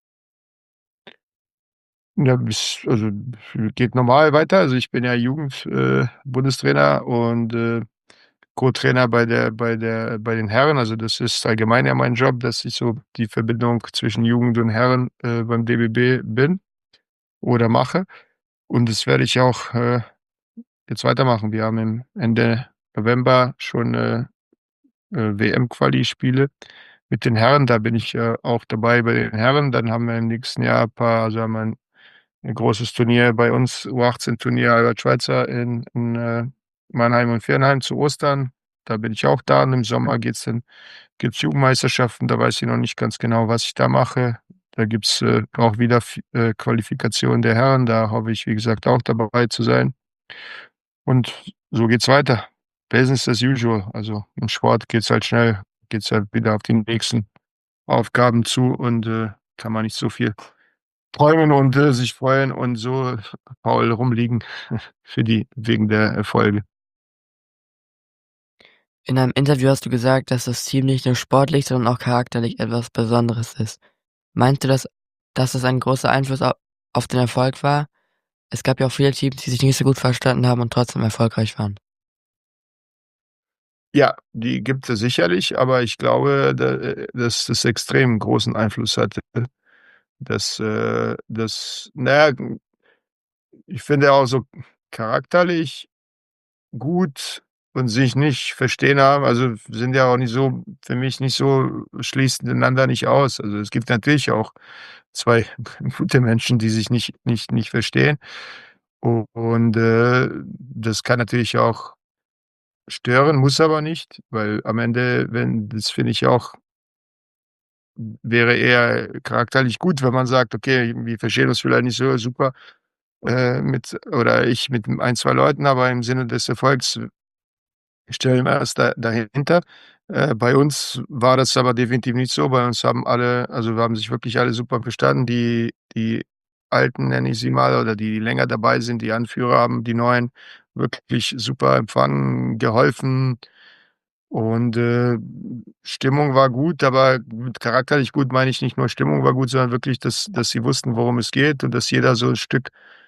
Ja, also, geht normal weiter. Also, ich bin ja Jugend Bundestrainer und, Co-Trainer bei den Herren. Also, das ist allgemein ja mein Job, dass ich so die Verbindung zwischen Jugend und Herren, beim DBB bin oder mache. Und das werde ich auch, jetzt weitermachen. Wir haben im Ende November schon, WM-Quali-Spiele mit den Herren. Da bin ich, auch dabei bei den Herren. Dann haben wir im nächsten Jahr haben wir 'n großes Turnier bei uns, U18-Turnier Albert Schweitzer in Mannheim und Viernheim zu Ostern. Da bin ich auch da und im Sommer gibt's Jugendmeisterschaften, da weiß ich noch nicht ganz genau, was ich da mache. Da gibt's, auch wieder Qualifikation der Herren, da hoffe ich, wie gesagt, auch dabei zu sein. Und so geht's weiter. Business as usual. Also, im Sport geht's halt wieder auf die nächsten Aufgaben zu und, kann man nicht so viel träumen und, sich freuen und so faul rumliegen wegen der Erfolge. In einem Interview hast du gesagt, dass das Team nicht nur sportlich, sondern auch charakterlich etwas Besonderes ist. Meinst du, dass das ein großer Einfluss auf den Erfolg war? Es gab ja auch viele Teams, die sich nicht so gut verstanden haben und trotzdem erfolgreich waren. Ja, die gibt es sicherlich, aber ich glaube, dass das extrem großen Einfluss hatte, na ja, ich finde auch so charakterlich gut und sich nicht verstehen haben, also, sind ja auch nicht so für mich nicht so schließen einander nicht aus. Also, es gibt natürlich auch 2 gute Menschen, die sich nicht verstehen. Und, das kann natürlich auch stören, muss aber nicht, weil am Ende, wenn das finde ich auch wäre eher charakterlich gut, wenn man sagt: „Okay, wir verstehen uns vielleicht nicht so super, mit oder ich mit ein 2 Leuten, aber im Sinne des Erfolgs stellen wir das dahinter. Bei uns war das aber definitiv nicht so. Bei uns haben alle also, wir haben sich wirklich alle super verstanden. Die Alten, nenne ich sie mal, oder die länger dabei sind, die Anführer haben die Neuen wirklich super empfangen, geholfen und, Stimmung war gut, aber mit charakterlich gut meine ich nicht nur Stimmung war gut, sondern wirklich, dass sie wussten, worum es geht und dass jeder so 'n Stück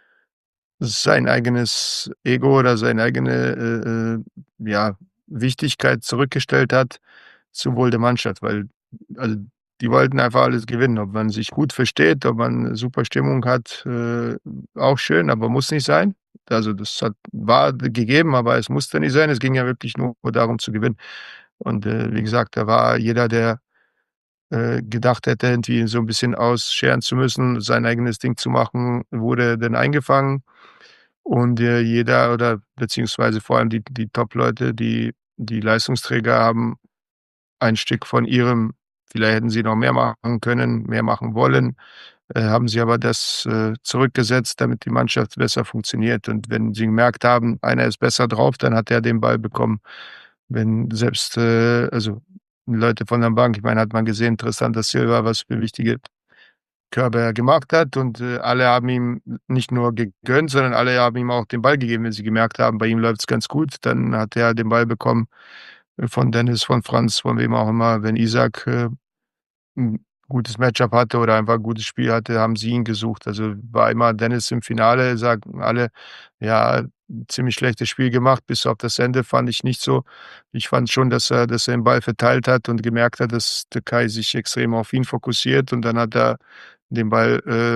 sein eigenes Ego oder seine eigene, ja, Wichtigkeit zurückgestellt hat zum Wohl der Mannschaft, weil also, die wollten einfach alles gewinnen. Ob man sich gut versteht, ob man super Stimmung hat, auch schön, aber muss nicht sein. Also, das war gegeben, aber es musste nicht sein. Es ging ja wirklich nur darum zu gewinnen. Und, wie gesagt, da war jeder, der, gedacht hätte, irgendwie so 'n bisschen ausscheren zu müssen, sein eigenes Ding zu machen, wurde dann eingefangen. Und, jeder oder beziehungsweise vor allem die Top-Leute, die Leistungsträger haben ein Stück von ihrem vielleicht hätten sie noch mehr machen können, mehr machen wollen, haben sie aber das, zurückgesetzt, damit die Mannschaft besser funktioniert. Und wenn sie gemerkt haben, einer ist besser drauf, dann hat er den Ball bekommen. Wenn selbst, also, Leute von der Bank ich meine, hat man gesehen, Tristan da Silva, was für wichtige Körbe er gemacht hat und, alle haben ihm nicht nur gegönnt, sondern alle haben ihm auch den Ball gegeben, wenn sie gemerkt haben, bei ihm läuft's ganz gut. Dann hat er den Ball bekommen, von Dennis, von Franz, von wem auch immer. Wenn Isak, 'n gutes Matchup hatte oder einfach 'n gutes Spiel hatte, haben sie ihn gesucht. Also, war immer Dennis im Finale, sagten alle: „Ja, ziemlich schlechtes Spiel gemacht, bis auf das Ende fand ich nicht so.“ Ich fand schon, dass er den Ball verteilt hat und gemerkt hat, dass Türkei sich extrem auf ihn fokussiert und dann hat er den Ball,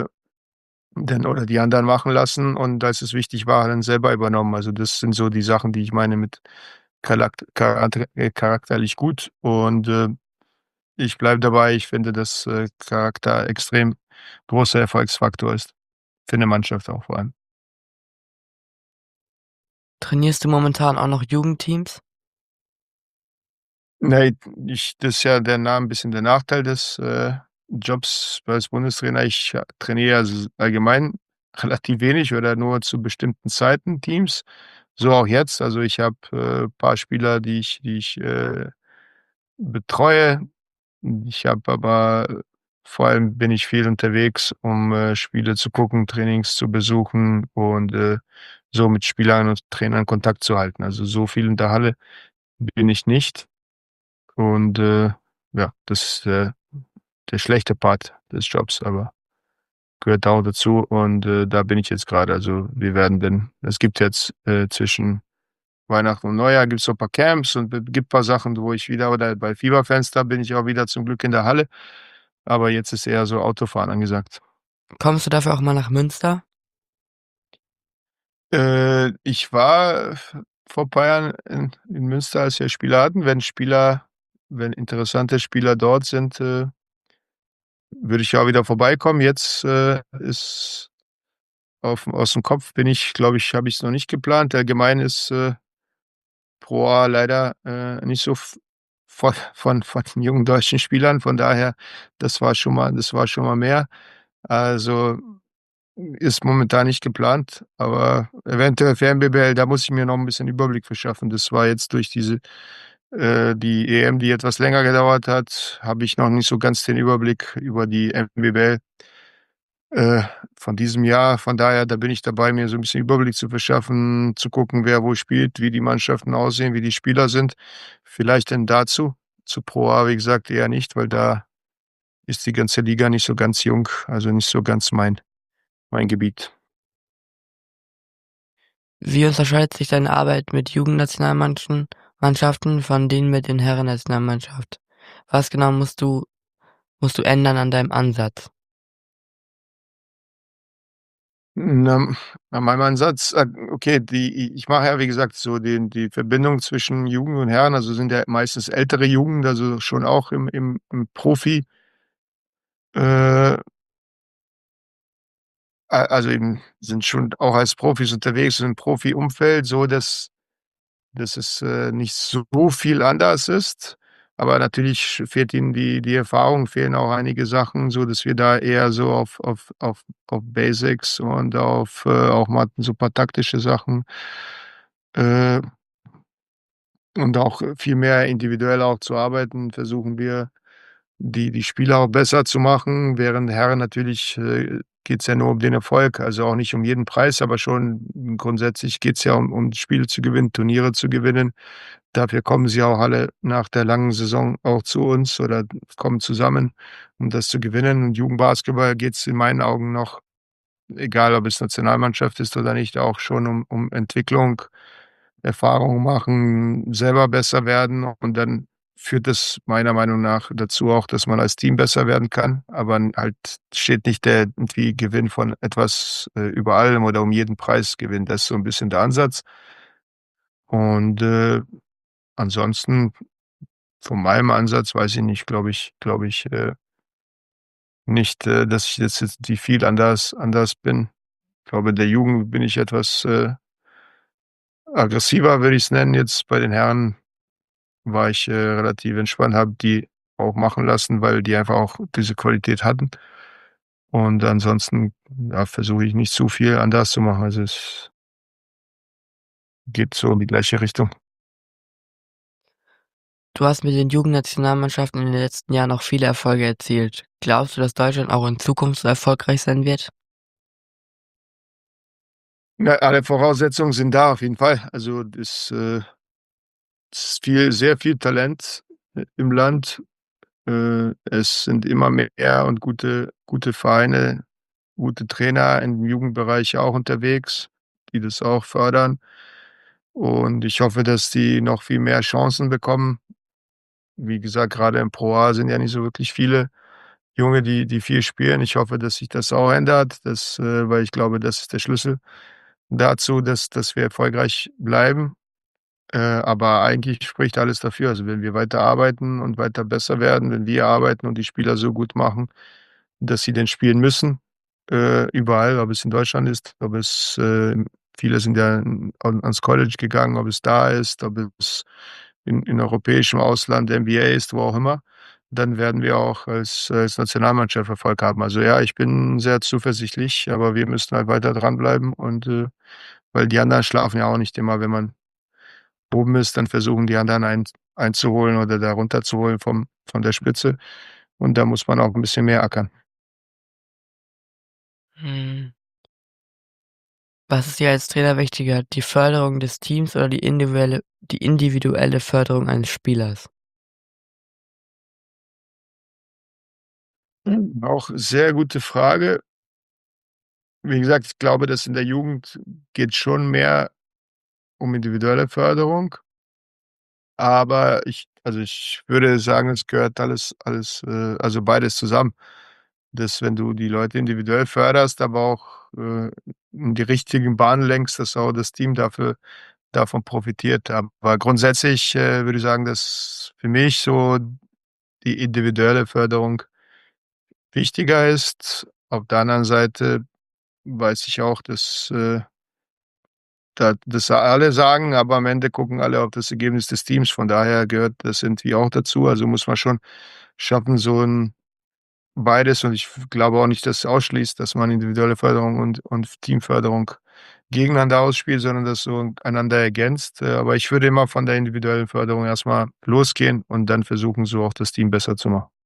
dann oder die anderen machen lassen und als es wichtig war, dann selber übernommen. Also, das sind so die Sachen, die ich meine mit charakterlich gut und, ich bleibe dabei, ich finde, dass, Charakter extrem großer Erfolgsfaktor ist, für 'ne Mannschaft auch vor allem. Trainierst du momentan auch noch Jugendteams? Ne, das ist ja der 'n bisschen der Nachteil des, Jobs als Bundestrainer. Ich trainiere also allgemein relativ wenig oder nur zu bestimmten Zeiten Teams, so auch jetzt. Also, ich habe, paar Spieler, die ich betreue. Ich habe aber vor allem bin ich viel unterwegs, um, Spiele zu gucken, Trainings zu besuchen und, so mit Spielern und Trainern Kontakt zu halten. Also, so viel in der Halle bin ich nicht und, ja, das ist, der schlechte Part des Jobs, aber gehört auch dazu und, da bin ich jetzt grade. Also, wir werden dann es gibt jetzt, zwischen Weihnachten und Neujahr gibt's so ein paar Camps und gibt paar Sachen, wo ich wieder oder bei Fieberfans, da bin ich auch wieder zum Glück in der Halle, aber jetzt ist eher so Autofahren angesagt. Kommst du dafür auch mal nach Münster? Ich war vor paar Jahren in Münster, als wir Spieler hatten. Wenn interessante Spieler dort sind, würde ich ja wieder vorbeikommen. Jetzt, ist aus dem Kopf bin ich glaube ich, habe ich's noch nicht geplant. Allgemein ist, Pro A leider, nicht so von den jungen deutschen Spielern. Von daher, das war schon mal mehr. Also, ist momentan nicht geplant, aber eventuell für NBBL, da muss ich mir noch 'n bisschen Überblick verschaffen. Das war jetzt durch die EM, die etwas länger gedauert hat, habe ich noch nicht so ganz den Überblick über die NBBL, äh, von diesem Jahr. Von daher, da bin ich dabei, mir so 'n bisschen Überblick zu verschaffen, zu gucken, wer wo spielt, wie die Mannschaften aussehen, wie die Spieler sind. Vielleicht dann dazu. Zu Pro A, wie gesagt, eher nicht, weil da ist die ganze Liga nicht so ganz jung, also nicht so ganz mein Gebiet. Wie unterscheidet sich deine Arbeit mit Mannschaften von denen mit den Herrennationalmannschaft? Was genau musst du ändern an deinem Ansatz? Na, an meinem Ansatz, okay, ich mache ja, wie gesagt, so die Verbindung zwischen Jugend und Herren, also sind ja meistens ältere Jugend, also schon auch im Profi äh, also eben sind schon auch als Profis unterwegs im Profi-Umfeld, so dass es, nicht so viel anders ist. Aber natürlich fehlt ihnen die Erfahrung, fehlen auch einige Sachen, so dass wir da eher so auf Basics und auf, auch mal so paar taktische Sachen, äh, und auch viel mehr individuell auch zu arbeiten, versuchen wir, die Spieler auch besser zu machen, während Herren natürlich, geht's ja nur um den Erfolg, also auch nicht um jeden Preis, aber schon grundsätzlich geht's ja um Spiele zu gewinnen, Turniere zu gewinnen. Dafür kommen sie auch alle nach der langen Saison auch zu uns oder kommen zusammen, um das zu gewinnen. Und Jugendbasketball geht's in meinen Augen noch, egal ob es Nationalmannschaft ist oder nicht, auch schon um Entwicklung, Erfahrung machen, selber besser werden und dann führt das meiner Meinung nach dazu auch, dass man als Team besser werden kann, aber halt steht nicht der irgendwie Gewinn von etwas, über allem oder um jeden Preis gewinnen. Das ist so 'n bisschen der Ansatz und, ansonsten von meinem Ansatz weiß ich nicht, glaube ich, nicht, dass ich jetzt die viel anders bin. Ich glaube, in der Jugend bin ich etwas, aggressiver, würde ich's nennen. Jetzt bei den Herren war ich, relativ entspannt, habe die auch machen lassen, weil die einfach auch diese Qualität hatten. Und ansonsten, ja, versuche ich nicht zu viel anders zu machen. Also, es geht so in die gleiche Richtung. Du hast mit den Jugendnationalmannschaften in den letzten Jahren auch viele Erfolge erzielt. Glaubst du, dass Deutschland auch in Zukunft so erfolgreich sein wird? Ja, alle Voraussetzungen sind da auf jeden Fall. Also, es ist sehr viel Talent, im Land. Es sind immer mehr und gute Vereine, gute Trainer im Jugendbereich auch unterwegs, die das auch fördern. Und ich hoffe, dass die noch viel mehr Chancen bekommen. Wie gesagt, grade im Pro A sind ja nicht so wirklich viele Junge, die viel spielen. Ich hoffe, dass sich das auch ändert, weil ich glaube, das ist der Schlüssel dazu, dass wir erfolgreich bleiben. Aber eigentlich spricht alles dafür. Also, wenn wir weiter arbeiten und weiter besser werden, wenn wir arbeiten und die Spieler so gut machen, dass sie denn spielen müssen, überall, ob es in Deutschland ist, ob es, viele sind ja ans College gegangen, ob es da ist, ob es in europäischem Ausland NBA ist, wo auch immer, dann werden wir auch als Nationalmannschaft Erfolg haben. Also, ja, ich bin sehr zuversichtlich, aber wir müssen halt weiter dranbleiben und, weil die anderen schlafen ja auch nicht immer, wenn man oben ist, dann versuchen die anderen einzuholen oder da runterzuholen von der Spitze. und da muss man auch 'n bisschen mehr ackern. Hm, was ist dir als Trainer wichtiger, die Förderung des Teams oder die individuelle Förderung eines Spielers? Auch sehr gute Frage. Wie gesagt, ich glaube, dass in der Jugend geht schon mehr um individuelle Förderung, aber ich würde sagen, es gehört also beides zusammen. Dass, wenn du die Leute individuell förderst, aber auch, in die richtigen Bahnen lenkst, dass auch das Team davon profitiert. Aber grundsätzlich, würde ich sagen, dass für mich so die individuelle Förderung wichtiger ist. Auf der anderen Seite weiß ich auch, dass alle sagen, aber am Ende gucken alle auf das Ergebnis des Teams. Von daher gehört das irgendwie auch dazu. Also, muss man schon schaffen, so 'n beides, und ich glaube auch nicht, dass es ausschließt, dass man individuelle Förderung und Teamförderung gegeneinander ausspielt, sondern das so einander ergänzt. Aber ich würde immer von der individuellen Förderung erst mal losgehen und dann versuchen, so auch das Team besser zu machen.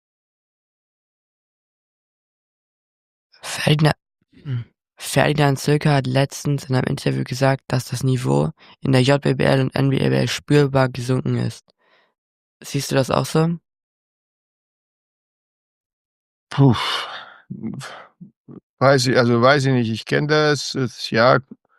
Ferdinand hm, Ferdinand Zilker hat letztens in einem Interview gesagt, dass das Niveau in der JBL und NBBL spürbar gesunken ist. Siehst du das auch so? Puh, weiß ich nicht. Ich kenne das, ja,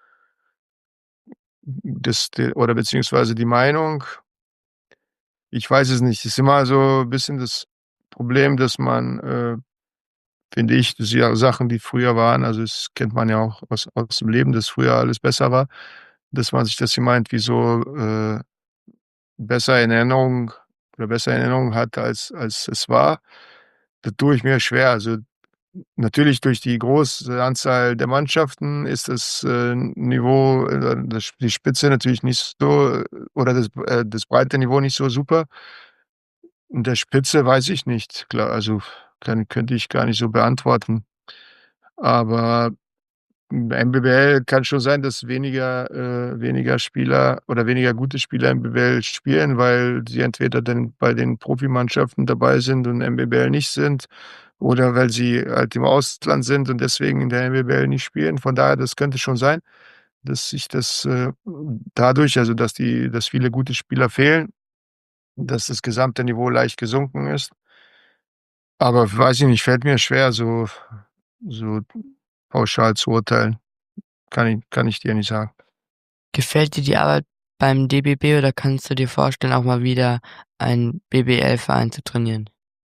oder beziehungsweise die Meinung. Ich weiß es nicht. Es ist immer so 'n bisschen das Problem, dass man, finde ich, dass ja Sachen, die früher waren, also, das kennt man ja auch aus dem Leben, dass früher alles besser war, dass man sich das immer irgendwie so, besser in Erinnerung besser in Erinnerung hat, als es war. Da tue ich mir schwer. Also, natürlich durch die große Anzahl der Mannschaften ist das, Niveau, die Spitze natürlich nicht so, oder das breite Niveau nicht so super. In der Spitze weiß ich nicht. Klar, also, könnte ich gar nicht so beantworten. Aber MBBL kann schon sein, dass weniger Spieler oder weniger gute Spieler MBBL spielen, weil sie entweder dann bei den Profimannschaften dabei sind und MBBL nicht sind, oder weil sie halt im Ausland sind und deswegen in der MBBL nicht spielen. Von daher, das könnte schon sein, dass sich das, dadurch, also, dass viele gute Spieler fehlen, dass das gesamte Niveau leicht gesunken ist. Aber weiß ich nicht, fällt mir schwer, so pauschal zu urteilen. Kann ich dir nicht sagen. Gefällt dir die Arbeit beim DBB oder kannst du dir vorstellen, auch mal wieder einen BBL-Verein zu trainieren?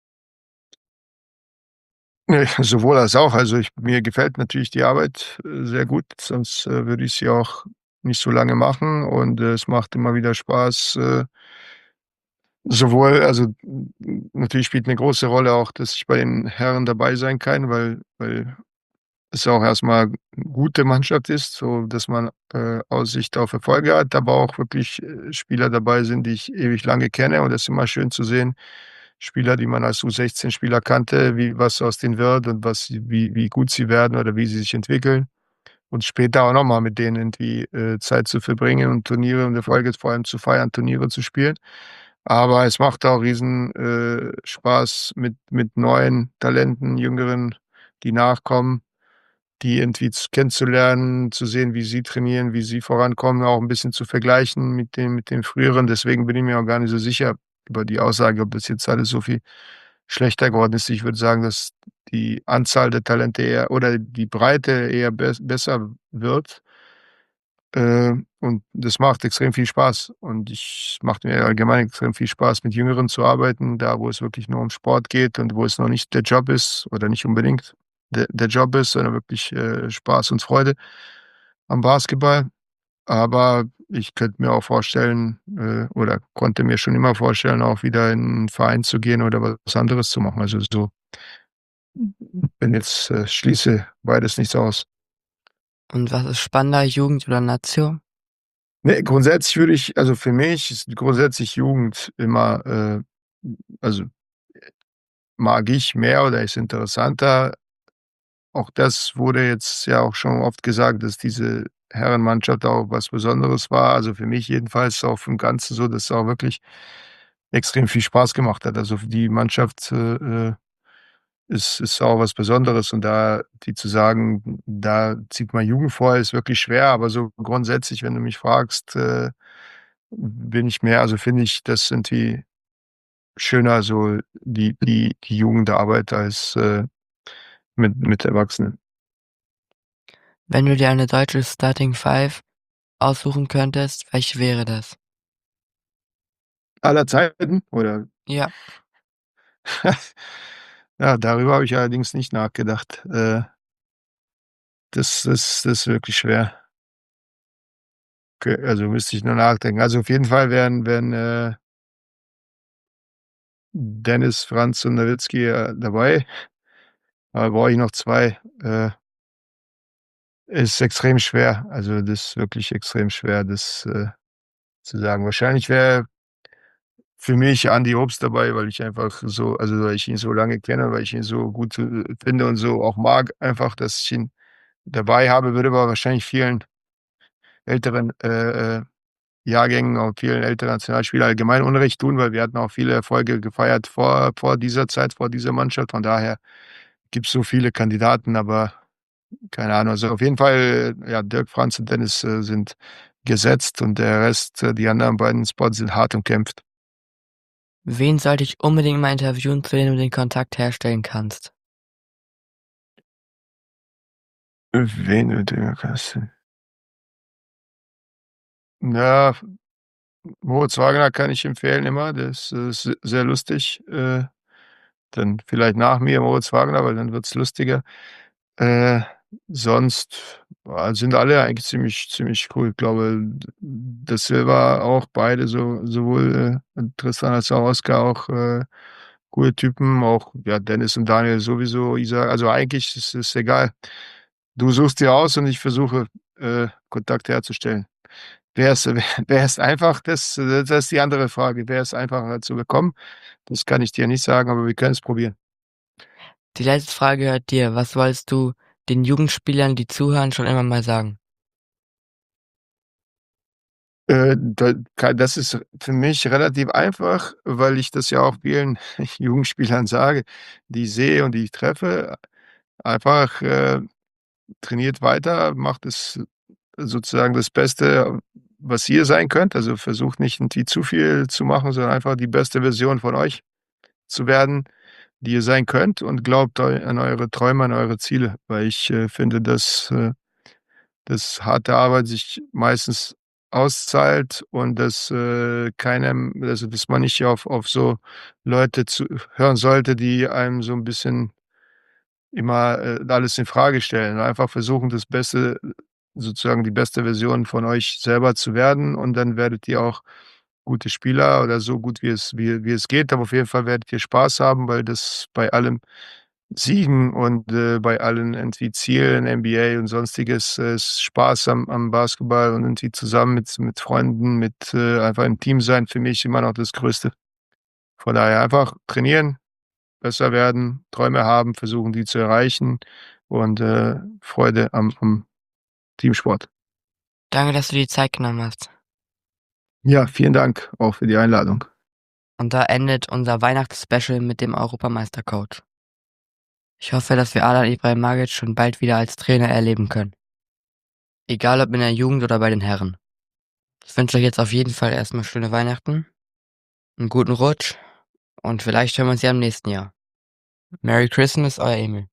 Ne, sowohl als auch. Also, mir gefällt natürlich die Arbeit, sehr gut, sonst, würde ich sie auch nicht so lange machen, und, es macht immer wieder Spaß, sowohl, also, natürlich spielt 'ne große Rolle auch, dass ich bei den Herren dabei sein kann, weil es auch erst mal 'ne gute Mannschaft ist, so dass man, Aussicht auf Erfolge hat, aber auch wirklich, Spieler dabei sind, die ich ewig lange kenne, und das ist immer schön zu sehen, Spieler, die man als U16-Spieler kannte, was aus denen wird und wie gut sie werden oder wie sie sich entwickeln, und später auch noch mal mit denen irgendwie, Zeit zu verbringen und Turniere und Erfolge vor allem zu feiern, Turniere zu spielen. Aber es macht auch riesen, Spaß mit neuen Talenten, Jüngeren, die nachkommen, die irgendwie kennenzulernen, zu sehen, wie sie trainieren, wie sie vorankommen, auch 'n bisschen zu vergleichen mit den Früheren. Deswegen bin ich mir auch gar nicht so sicher über die Aussage, ob das jetzt alles so viel schlechter geworden ist. Ich würde sagen, dass die Anzahl der Talente eher oder die Breite eher besser wird, und das macht extrem viel Spaß. Und macht mir allgemein extrem viel Spaß, mit Jüngeren zu arbeiten, da wo es wirklich nur um Sport geht und wo es noch nicht der Job ist oder nicht unbedingt der Job ist, sondern wirklich, Spaß und Freude am Basketball. Aber ich könnte mir auch vorstellen, oder konnte mir schon immer vorstellen, auch wieder in 'n Verein zu gehen oder was anderes zu machen. Also, so bin jetzt schließe beides nicht aus. Und was ist spannender, Jugend oder Nation? Ne, grundsätzlich würde ich, also, für mich ist grundsätzlich Jugend immer, also, mag ich mehr oder ist interessanter. Auch das wurde jetzt ja auch schon oft gesagt, dass diese Herrenmannschaft auch was Besonderes war. Also, für mich jedenfalls auch im Ganzen so, dass auch wirklich extrem viel Spaß gemacht hat. Also, für die Mannschaft, ist auch was Besonderes und da die zu sagen, da zieht man Jugend vor, ist wirklich schwer, aber so grundsätzlich, wenn du mich fragst, bin ich mehr also, finde ich das irgendwie schöner so die Jugendarbeit als, mit Erwachsenen. Wenn du dir eine deutsche Starting Five aussuchen könntest, welche wäre das? Aller Zeiten oder Ja. ja, darüber habe ich allerdings nicht nachgedacht. Das ist wirklich schwer. Also, müsste ich nur nachdenken. Also, auf jeden Fall wären Dennis, Franz und Nowitzki, dabei. Aber brauche ich noch 2. Ist extrem schwer. Also, das ist wirklich extrem schwer, das, zu sagen. Wahrscheinlich wäre für mich Andi Obst dabei, weil ich einfach so also, weil ich ihn so lange kenne, weil ich ihn so gut, finde und so auch mag einfach, dass ich ihn dabei habe, würde aber wahrscheinlich vielen älteren, Jahrgängen und vielen älteren Nationalspielern allgemein Unrecht tun, weil wir hatten auch viele Erfolge gefeiert vor dieser Zeit, vor dieser Mannschaft. Von daher gibt's so viele Kandidaten, aber keine Ahnung. Also, auf jeden Fall, ja, Dirk, Franz und Dennis, sind gesetzt und der Rest, die anderen beiden Spots sind hart umkämpft. Wen sollte ich unbedingt mal interviewen, zu dem du den Kontakt herstellen kannst? Wen mit dem kannst du ja, Moritz Wagner kann ich empfehlen immer, der ist, sehr lustig. Dann vielleicht nach mir Moritz Wagner, weil dann wird's lustiger. Äh, sonst, sind alle eigentlich ziemlich cool. Ich glaube, das Silva auch beide so sowohl, Tristan als auch Oskar auch, coole Typen, auch, ja, Dennis und Daniel sowieso, Isa also eigentlich ist es egal. Du suchst dir aus und ich versuche, Kontakt herzustellen. Wer ist einfach, das ist die andere Frage. Wer ist einfacher zu bekommen? Das kann ich dir nicht sagen, aber wir können's probieren. Die letzte Frage gehört dir. Was wolltest du den Jugendspielern, die zuhören, schon immer mal sagen? Das ist für mich relativ einfach, weil ich das ja auch vielen Jugendspielern sage, die ich sehe und die ich treffe. Einfach, trainiert weiter, macht es sozusagen das Beste, was ihr sein könnt. Also, versucht nicht irgendwie zu viel zu machen, sondern einfach die beste Version von euch zu werden, die ihr sein könnt und glaubt an eure Träume, an eure Ziele, weil ich, finde, dass harte Arbeit sich meistens auszahlt und dass, keinem also, dass man nicht auf so Leute zu hören sollte, die einem so 'n bisschen immer, alles in Frage stellen. Einfach versuchen, das Beste sozusagen die beste Version von euch selber zu werden und dann werdet ihr auch gute Spieler oder so gut wie es geht, aber auf jeden Fall werdet ihr Spaß haben, weil das bei allem Siegen und, bei allen irgendwie Zielen, NBA und Sonstiges, ist Spaß am Basketball und irgendwie zusammen mit Freunden, einfach im Team sein für mich immer noch das Größte. Von daher einfach trainieren, besser werden, Träume haben, versuchen, die zu erreichen und, Freude am Teamsport. Danke, dass du die Zeit genommen hast. Ja, vielen Dank auch für die Einladung. Und da endet unser Weihnachtsspecial mit dem Europameistercoach. Ich hoffe, dass wir Alan Ibrahimovic schon bald wieder als Trainer erleben können. Egal ob in der Jugend oder bei den Herren. Ich wünsche euch jetzt auf jeden Fall erstmal schöne Weihnachten, einen guten Rutsch und vielleicht hören wir uns ja im nächsten Jahr. Merry Christmas, euer Emil.